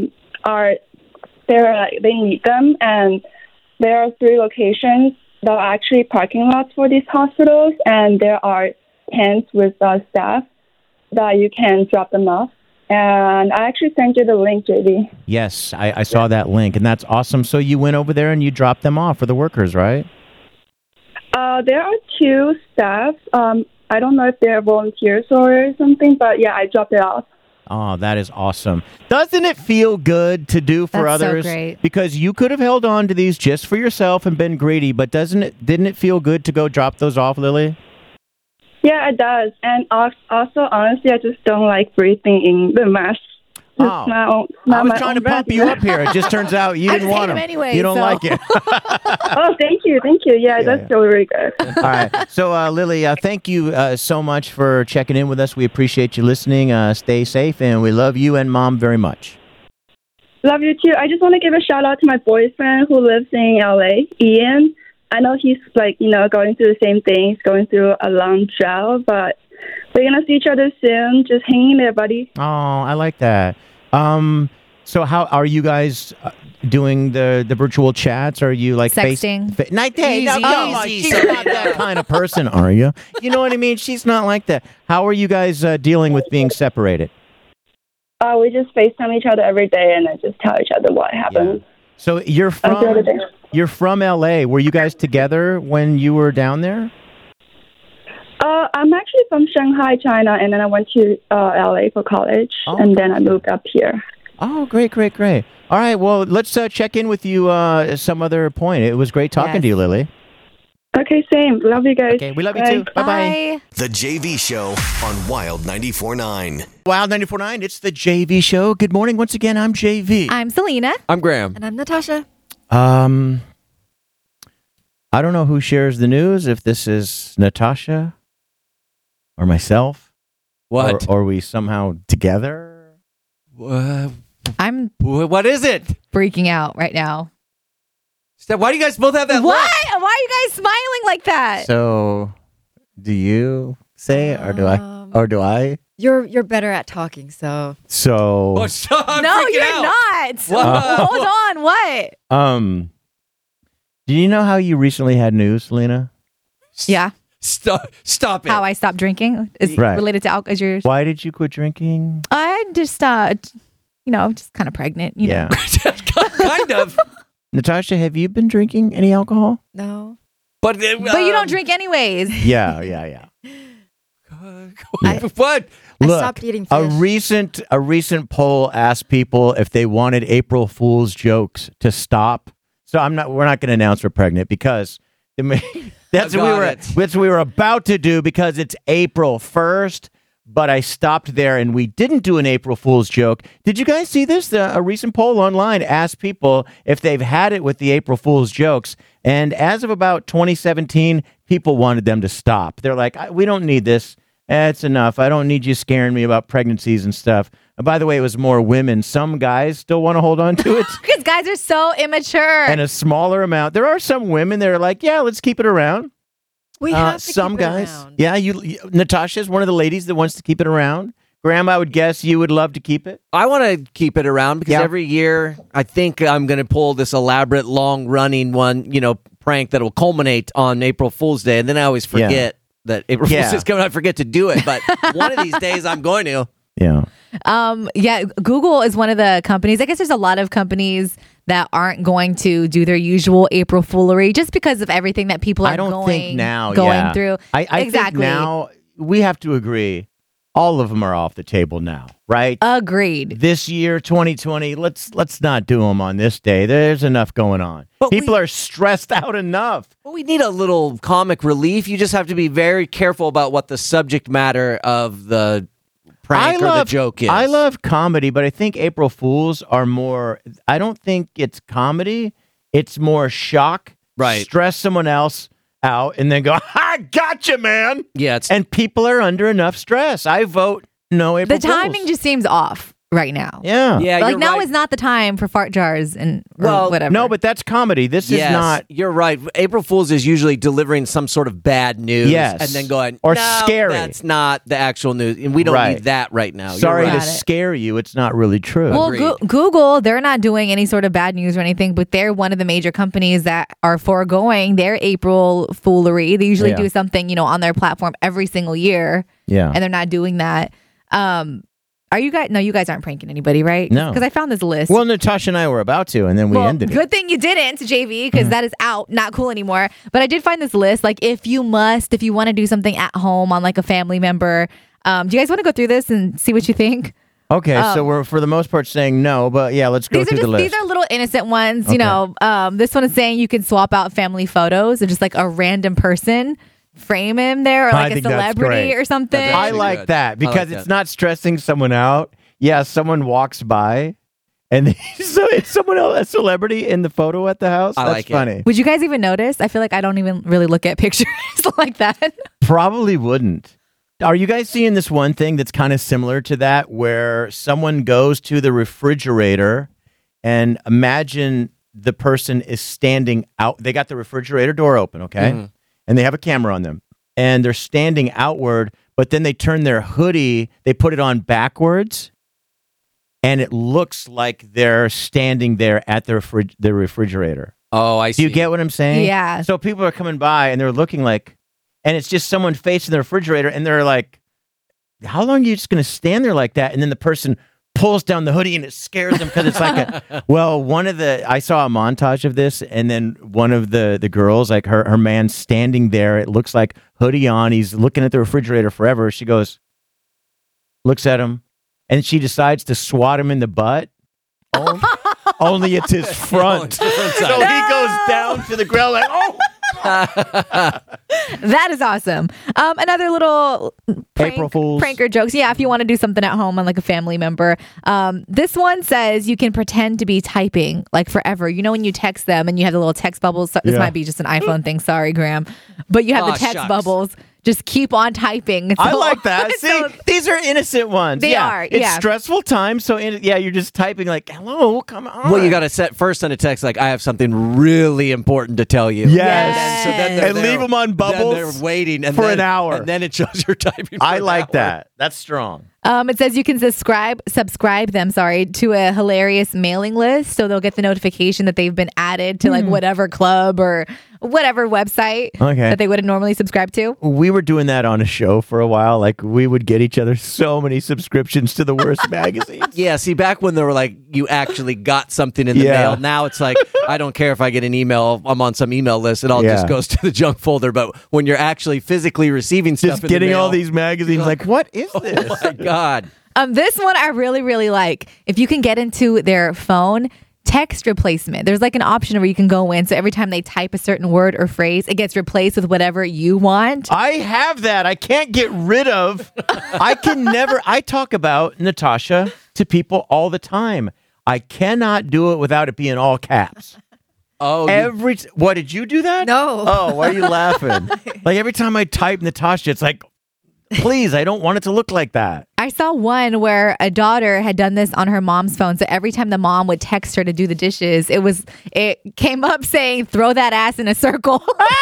They need them, and there are 3 locations. There are actually parking lots for these hospitals, and there are tents with staff that you can drop them off. And I actually sent you the link, JD. Yes, I saw that link, and that's awesome. So you went over there and you dropped them off for the workers, right? There are 2 staff. I don't know if they're volunteers or something, but yeah, I dropped it off. Oh, that is awesome. Doesn't it feel good to do for That's so others? great. Because you could have held on to these just for yourself and been greedy, but didn't it feel good to go drop those off, Lily? Yeah, it does. And also, honestly, I just don't like breathing in the mask. It's Oh. not I was my trying to own breath. pump you up here. It just turns out you didn't hate want them them. anyway, You don't so. like it. Oh, thank you. Yeah, that's still really good. All right. So, Lily, thank you so much for checking in with us. We appreciate you listening. Stay safe, and we love you and Mom very much. Love you too. I just want to give a shout out to my boyfriend who lives in LA, Ian. I know he's going through the same thing. He's going through a long drought, but we're going to see each other soon. Just hang in there, buddy. Oh, I like that. So how are you guys doing the virtual chats? Are you like Sexting. No, she's not that kind of person, are you? You know what I mean? She's not like that. How are you guys dealing with being separated? We just FaceTime each other every day and then just tell each other what happened. So you're from LA. Were you guys together when you were down there? I'm actually from Shanghai, China, and then I went to LA for college, and then I moved up here. Oh, great. All right, well, let's check in with you some other point. It was great talking to you, Lily. Okay, same. Love you guys. Okay, we love you Bye. too. Bye-bye. The JV Show on Wild 94.9. Wild 94.9, it's the JV Show. Good morning. Once again, I'm JV. I'm Selena. I'm Graham. And I'm Natasha. I don't know who shares the news, if this is Natasha or myself. What? Or are we somehow together? I'm What is it? freaking out right now. Steph, why do you guys both have that What? look? Why are you guys smiling like that? So, do you say it, or do I? Or do I? You're better at talking, so So, Oh, stop, I'm no, freaking you're out. not. What? Hold on. What? do you know how you recently had news, Selena? Yeah. Stop it. How I stopped drinking is Right. related to alcohol. Yours. Why did you quit drinking? I just, just kind of pregnant. You know. Kind of. Natasha, have you been drinking any alcohol? no. But But you don't drink anyways. Yeah. What? I Look, stopped eating a fish. recent poll asked people if they wanted April Fool's jokes to stop. So we're not going to announce we're pregnant because that's what we were about to do because it's April 1st. But I stopped there and we didn't do an April Fool's joke. Did you guys see this? A recent poll online asked people if they've had it with the April Fool's jokes. And as of about 2017, people wanted them to stop. They're like, we don't need this. It's enough. I don't need you scaring me about pregnancies and stuff. By the way, it was more women. Some guys still want to hold on to it. Because guys are so immature. And a smaller amount. There are some women that are like, yeah, let's keep it around. We have to some keep it guys. around. Yeah, Natasha is one of the ladies that wants to keep it around. Graham, I would guess you would love to keep it. I want to keep it around because every year I think I'm going to pull this elaborate, long-running one, prank that will culminate on April Fool's Day, and then I always forget that April Fool's Day is coming. I forget to do it, but one of these days I'm going to. Yeah. Google is one of the companies. I guess there's a lot of companies that aren't going to do their usual April foolery just because of everything that people are going through. I exactly. think now we have to agree. All of them are off the table now, right? Agreed. This year, 2020, let's not do them on this day. There's enough going on. But people are stressed out enough. Well, we need a little comic relief. You just have to be very careful about what the subject matter of the prank or the joke is. I love comedy, but I think April Fools are more. I don't think it's comedy. It's more shock. Right. Stress someone else out and then go, I gotcha, man. Yeah. And people are under enough stress. I vote no April The Fools. timing just seems off right now. Yeah. Yeah. Like you're now right. is not the time for fart jars and whatever. No, but that's comedy. This is not. You're right. April Fool's is usually delivering some sort of bad news, Yes. and then going Or "No, scary. That's not the actual news, and we don't Right. need that right now. You're Sorry right. to Got it. scare you. It's not really true. Well, Agreed. Google, they're not doing any sort of bad news or anything, but they're one of the major companies that are foregoing their April foolery. They usually Yeah. do something, on their platform every single year, yeah. and they're not doing that. Are you guys? No, you guys aren't pranking anybody, right? No. Because I found this list. Well, Natasha and I were about to, and then we ended it. Good thing you didn't, JV, because that is out, not cool anymore. But I did find this list. Like, if you want to do something at home on like a family member, do you guys want to go through this and see what you think? Okay, so we're for the most part saying no, but yeah, let's go through the list. These are little innocent ones. Okay. This one is saying you can swap out family photos and just like a random person, frame him there, or I like a think that's celebrity great. or something. I actually like good. that because I like it's that. not stressing someone out. Yeah, someone walks by, and so it's someone else, a celebrity in the photo at the house. I That's like it. funny. Would you guys even notice? I feel like I don't even really look at pictures like that. Probably wouldn't. Are you guys seeing this one thing that's kind of similar to that, where someone goes to the refrigerator and imagine the person is standing out. They got the refrigerator door open, okay? Mhm. And they have a camera on them. And they're standing outward, but then they turn their hoodie, they put it on backwards, and it looks like they're standing there at the refrigerator. Oh, I see. Do you get what I'm saying? Yeah. So people are coming by and they're looking like, and it's just someone facing the refrigerator, and they're like, how long are you just going to stand there like that? And then the person pulls down the hoodie and it scares them because it's like I saw a montage of this, and then one of the girls, like her man standing there, it looks like hoodie on, he's looking at the refrigerator forever. She goes, looks at him, and she decides to swat him in the butt. Only it's his front. It's the front So side. he goes down to the ground like, oh. That is awesome. Another little April Fools. pranker jokes. Yeah, if you want to do something at home on like a family member. This one says you can pretend to be typing like forever. You know when you text them and you have the little text bubbles. This Yeah. might be just an iPhone thing. Sorry, Graham. But you have Aw, the text shucks. bubbles. Just keep on typing. I So- like that. See, so- these are innocent ones. They yeah. are, It's yeah. stressful time, so you're just typing like, "Hello, come on." Well, you got to set first on a text like, I have something really important to tell you. Yes. So then And leave them on bubbles Then they're waiting and for then- an hour. and then it shows you're typing. For I an like hour. that. That's strong. It says you can subscribe them, to a hilarious mailing list, so they'll get the notification that they've been added to like whatever club or whatever website Okay. that they would have normally subscribed to. We were doing that on a show for a while. Like we would get each other so many subscriptions to the worst magazines. Yeah, see, back when they were like, you actually got something in the Yeah. mail. Now it's like, I don't care if I get an email, I'm on some email list, it all Yeah. just goes to the junk folder. But when you're actually physically receiving stuff Just in getting the mail, all these magazines. Like, what is this? oh my God. This one I really, really like. If you can get into their phone, text replacement. There's like an option where you can go in. So every time they type a certain word or phrase, it gets replaced with whatever you want. I have that. I can't get rid of. I can never. I talk about Natasha to people all the time. I cannot do it without it being all caps. Oh, What, did you do that? No. Oh, why are you laughing? Like every time I type Natasha, it's like, please, I don't want it to look like that. I saw one where a daughter had done this on her mom's phone. So every time the mom would text her to do the dishes, it came up saying, "Throw that ass in a circle."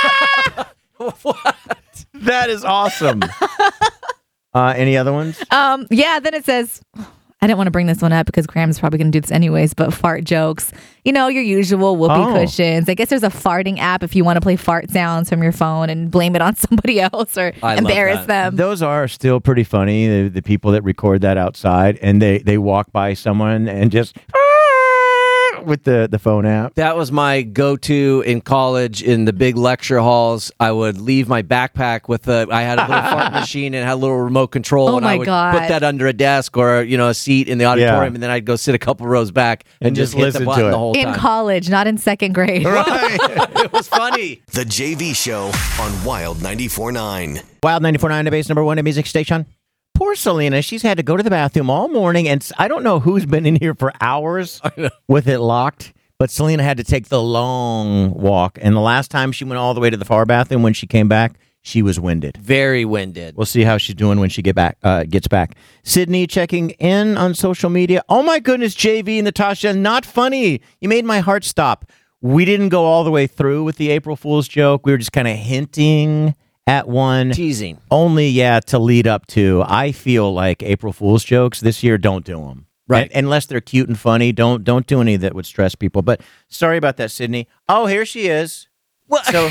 That is awesome. Any other ones? Yeah, then it says, I didn't want to bring this one up because Graham's probably going to do this anyways, but fart jokes. You know, your usual whoopee Oh. cushions. I guess there's a farting app if you want to play fart sounds from your phone and blame it on somebody else or I love embarrass that. them. Those are still pretty funny. The people that record that outside and they walk by someone and just with the phone app. That was my go-to in college in the big lecture halls. I would leave my backpack with I had a little fart machine and had a little remote control. Oh and my I would God. put that under a desk or a seat in the auditorium, and then I'd go sit a couple rows back and just hit listen the to button it. the whole In time. college, not in second grade. It was funny. The JV Show on Wild 94.9. Wild 94.9, the base number one, the music station. Poor Selena, she's had to go to the bathroom all morning, and I don't know who's been in here for hours with it locked, but Selena had to take the long walk, and the last time she went all the way to the far bathroom, when she came back, she was winded. Very winded. We'll see how she's doing when she gets back. Sydney checking in on social media. Oh my goodness, JV and Natasha, not funny. You made my heart stop. We didn't go all the way through with the April Fool's joke. We were just kind of hinting at one. Teasing. Only, to lead up to. I feel like April Fool's jokes this year, don't do them. Right. Unless they're cute and funny, don't do any that would stress people. But sorry about that, Sydney. Oh, here she is. What? So-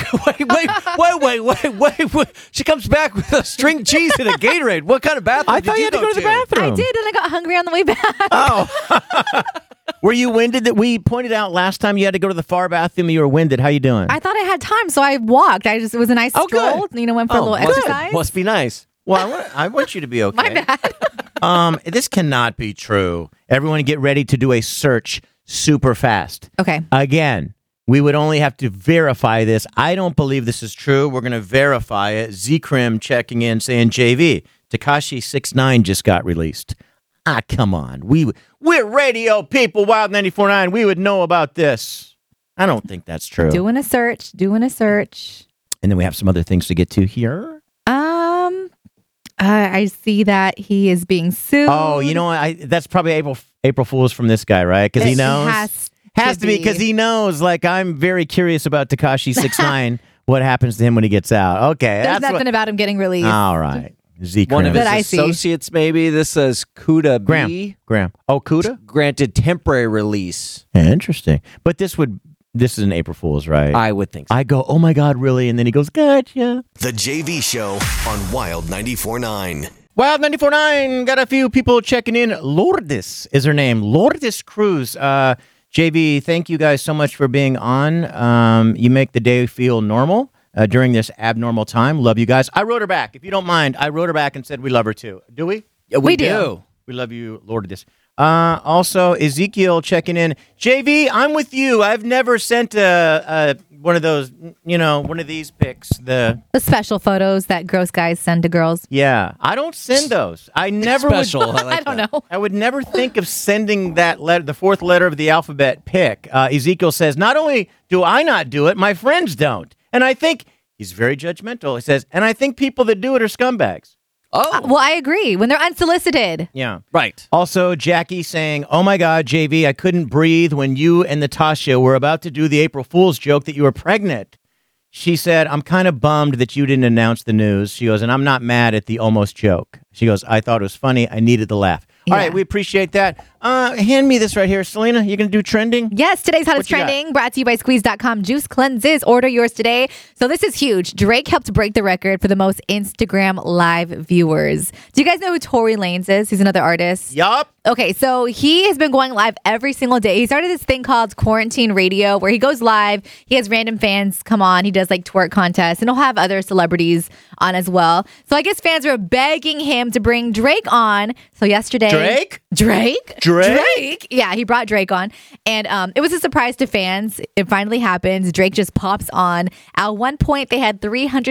wait. She comes back with a string cheese and a Gatorade. What kind of bathroom I thought you had to go to the bathroom. I did, and I got hungry on the way back. Oh. Were you winded? That we pointed out last time you had to go to the far bathroom. You were winded. How you doing? I thought I had time, so I walked. It was a nice Oh, stroll. good. Went for a little good. exercise. Must be nice. Well, I want you to be okay. My bad. This cannot be true. Everyone get ready to do a search super fast. Okay. Again, we would only have to verify this. I don't believe this is true. We're going to verify it. Zcrim checking in saying, JV, Tekashi 6ix9ine just got released. Come on. We're radio people, Wild 94.9. We would know about this. I don't think that's true. Doing a search. And then we have some other things to get to here. I see that he is being sued. Oh, you know what? That's probably April Fool's from this guy, right? Because he It knows. Has to be because he knows. Like, I'm very curious about Tekashi 6ix9ine. What happens to him when he gets out? Okay, There's nothing about him getting released. All right, Zeke. One of his That I see. associates, maybe. This says Kuda B. Graham. Oh, Kuda. Granted temporary release. Yeah, interesting. But this is an April Fool's, right? I would think so. I go, oh my God, really? And then he goes, gotcha. The JV Show on Wild 94.9. Wild 94.9, got a few people checking in. Lourdes is her name. Lourdes Cruz. JV, thank you guys so much for being on. You make the day feel normal during this abnormal time. Love you guys. I wrote her back. If you don't mind, I wrote her back and said we love her too. Do we? Yeah, we do. We love you, Lourdes. Also, Ezekiel checking in. JV, I'm with you. I've never sent a one of those, one of these pics. The special photos that gross guys send to girls. Yeah, I don't send those. I never Special. would. I like I don't that. know. I would never think of sending that letter, the fourth letter of the alphabet pic. Ezekiel says, not only do I not do it, my friends don't. And I think he's very judgmental. He says, and I think people that do it are scumbags. Oh, Well, I agree. When they're unsolicited. Yeah. right. Also, Jackie saying, oh my God, JV, I couldn't breathe when you and Natasha were about to do the April Fool's joke that you were pregnant. She said, I'm kind of bummed that you didn't announce the news. She goes, and I'm not mad at the almost joke. She goes, I thought it was funny. I needed the laugh. All Yeah. right, we appreciate that. Hand me this right here. Selena, you going to do trending? Yes, today's hottest What you got? trending brought to you by Squeeze.com Juice Cleanses. Order yours today. So this is huge. Drake helped break the record for the most Instagram live viewers. Do you guys know who Tory Lanez is? He's another artist. Yup. Okay, so he has been going live every single day. He started this thing called Quarantine Radio where he goes live. He has random fans come on. He does like twerk contests and he'll have other celebrities on as well. So I guess fans were begging him to bring Drake on. So yesterday... Drake? Yeah, he brought Drake on. And it was a surprise to fans. It finally happens. Drake just pops on. At one point, they had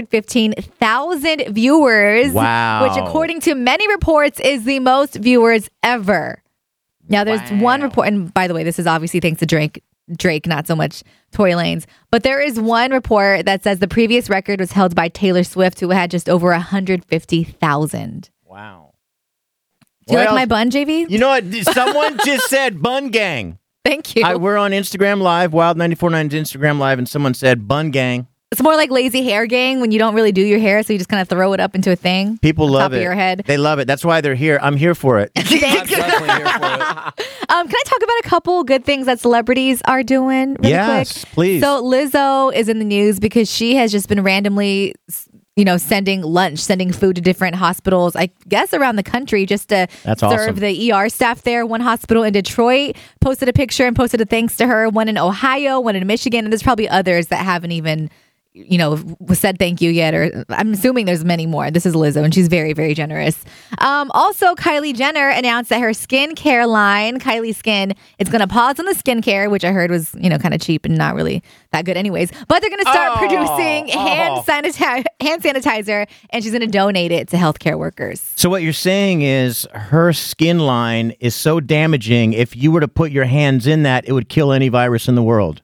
315,000 viewers. Wow. Which, according to many reports, is the most viewers ever. Now, there's one report, and by the way, this is obviously thanks to Drake, not so much Tory Lanez. But there is one report that says the previous record was held by Taylor Swift, who had just over 150,000. Wow. Do you Well, like my bun, JV? You know what? Someone just said Bun Gang. Thank you. We're on Instagram Live, Wild 94.9's Instagram Live, and someone said Bun Gang. It's more like lazy hair gang when you don't really do your hair, so you just kind of throw it up into a thing. People on love top it. Of your head. They love it. That's why they're here. I'm here for it. I'm definitely here for it. Can I talk about a couple good things that celebrities are doing really Yes, quick? please. So Lizzo is in the news because she has just been randomly, sending lunch, sending food to different hospitals, I guess around the country, just to That's serve awesome. the ER staff there. One hospital in Detroit posted a picture and posted a thanks to her. One in Ohio, one in Michigan, and there's probably others that haven't even said thank you yet, or I'm assuming there's many more. This is Lizzo, and she's very, very generous. Also, Kylie Jenner announced that her skincare line, Kylie Skin, is going to pause on the skincare, which I heard was, kind of cheap and not really that good anyways. But they're going to start producing hand sanitizer, and she's going to donate it to healthcare workers. So what you're saying is her skin line is so damaging, if you were to put your hands in that, it would kill any virus in the world.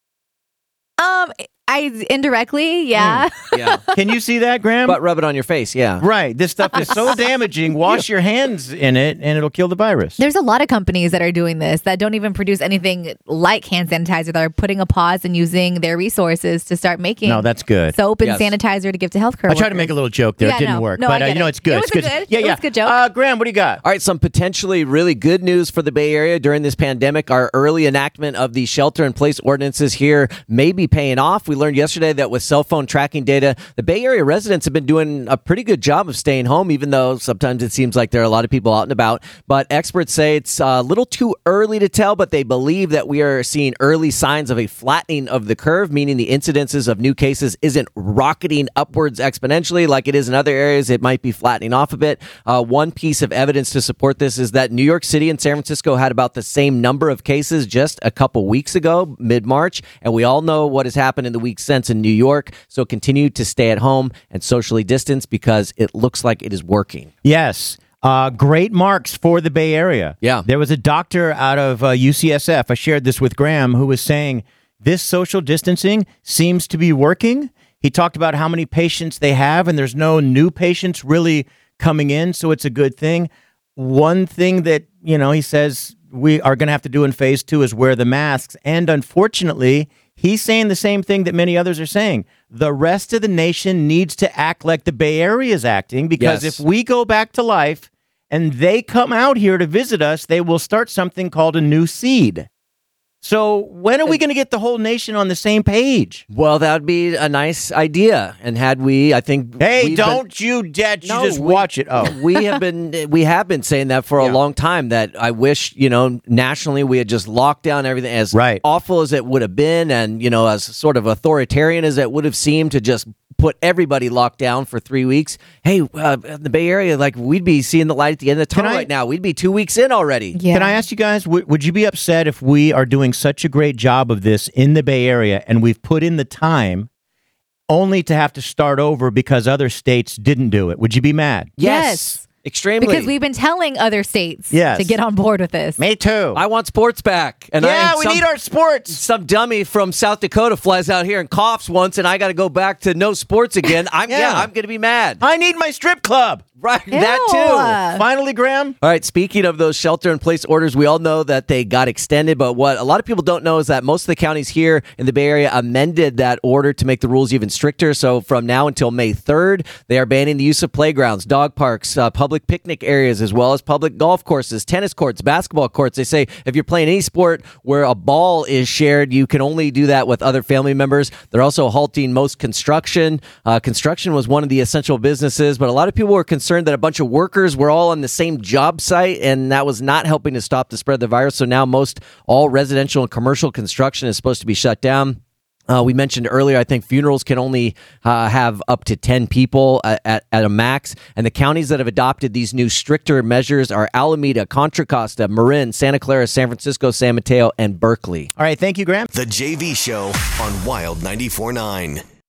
I indirectly, yeah. Yeah. Can you see that, Graham? But rub it on your face, yeah. Right. This stuff is so damaging. Wash your hands in it, and it'll kill the virus. There's a lot of companies that are doing this that don't even produce anything like hand sanitizer, that are putting a pause and using their resources to start making No, that's good. soap and Yes. sanitizer to give to healthcare I tried to workers. make a little joke there. Yeah, It didn't no. work. No, I but get it. it's good. It It's was good. good. Yeah, It yeah. was a good joke. Graham, what do you got? All right, some potentially really good news for the Bay Area during this pandemic. Our early enactment of the shelter-in-place ordinances here may be paying off. We learned yesterday that with cell phone tracking data, the Bay Area residents have been doing a pretty good job of staying home, even though sometimes it seems like there are a lot of people out and about. But experts say it's a little too early to tell, but they believe that we are seeing early signs of a flattening of the curve, meaning the incidences of new cases isn't rocketing upwards exponentially like it is in other areas. It might be flattening off a bit. One piece of evidence to support this is that New York City and San Francisco had about the same number of cases just a couple weeks ago, mid-March, and we all know what has happened in the weeks since in New York. So continue to stay at home and socially distance because it looks like it is working. Yes. Great marks for the Bay Area. Yeah. There was a doctor out of UCSF, I shared this with Graham, who was saying this social distancing seems to be working. He talked about how many patients they have, and there's no new patients really coming in, so it's a good thing. One thing that, he says we are going to have to do in phase 2 is wear the masks. And unfortunately, he's saying the same thing that many others are saying. The rest of the nation needs to act like the Bay Area is acting, because Yes. if we go back to life and they come out here to visit us, they will start something called a new seed. So when are we going to get the whole nation on the same page? Well, that would be a nice idea. And had we, I think... Hey, we've don't you just we- watch it. Oh, we have been saying that for a Yeah. long time, that I wish, nationally we had just locked down everything, as Right. awful as it would have been, and, as sort of authoritarian as it would have seemed, to just put everybody locked down for 3 weeks, hey, in the Bay Area, like we'd be seeing the light at the end of the tunnel right now. We'd be 2 weeks in already. Yeah. Can I ask you guys, would you be upset if we are doing such a great job of this in the Bay Area and we've put in the time only to have to start over because other states didn't do it? Would you be mad? Yes. Extremely. Because we've been telling other states Yes. to get on board with this. Me too. I want sports back. And we need our sports. Some dummy from South Dakota flies out here and coughs once, and I got to go back to no sports again. I'm going to be mad. I need my strip club. Right, Ew. that too. Finally, Graham. All right, speaking of those shelter-in-place orders, we all know that they got extended, but what a lot of people don't know is that most of the counties here in the Bay Area amended that order to make the rules even stricter. So from now until May 3rd, they are banning the use of playgrounds, dog parks, public picnic areas, as well as public golf courses, tennis courts, basketball courts. They say if you're playing any sport where a ball is shared, you can only do that with other family members. They're also halting most construction. Construction was one of the essential businesses, but a lot of people were concerned that a bunch of workers were all on the same job site, and that was not helping to stop the spread of the virus. So now all residential and commercial construction is supposed to be shut down. We mentioned earlier, I think funerals can only have up to 10 people at a max. And the counties that have adopted these new stricter measures are Alameda, Contra Costa, Marin, Santa Clara, San Francisco, San Mateo, and Berkeley. All right. Thank you, Graham. The JV Show on Wild 94.9.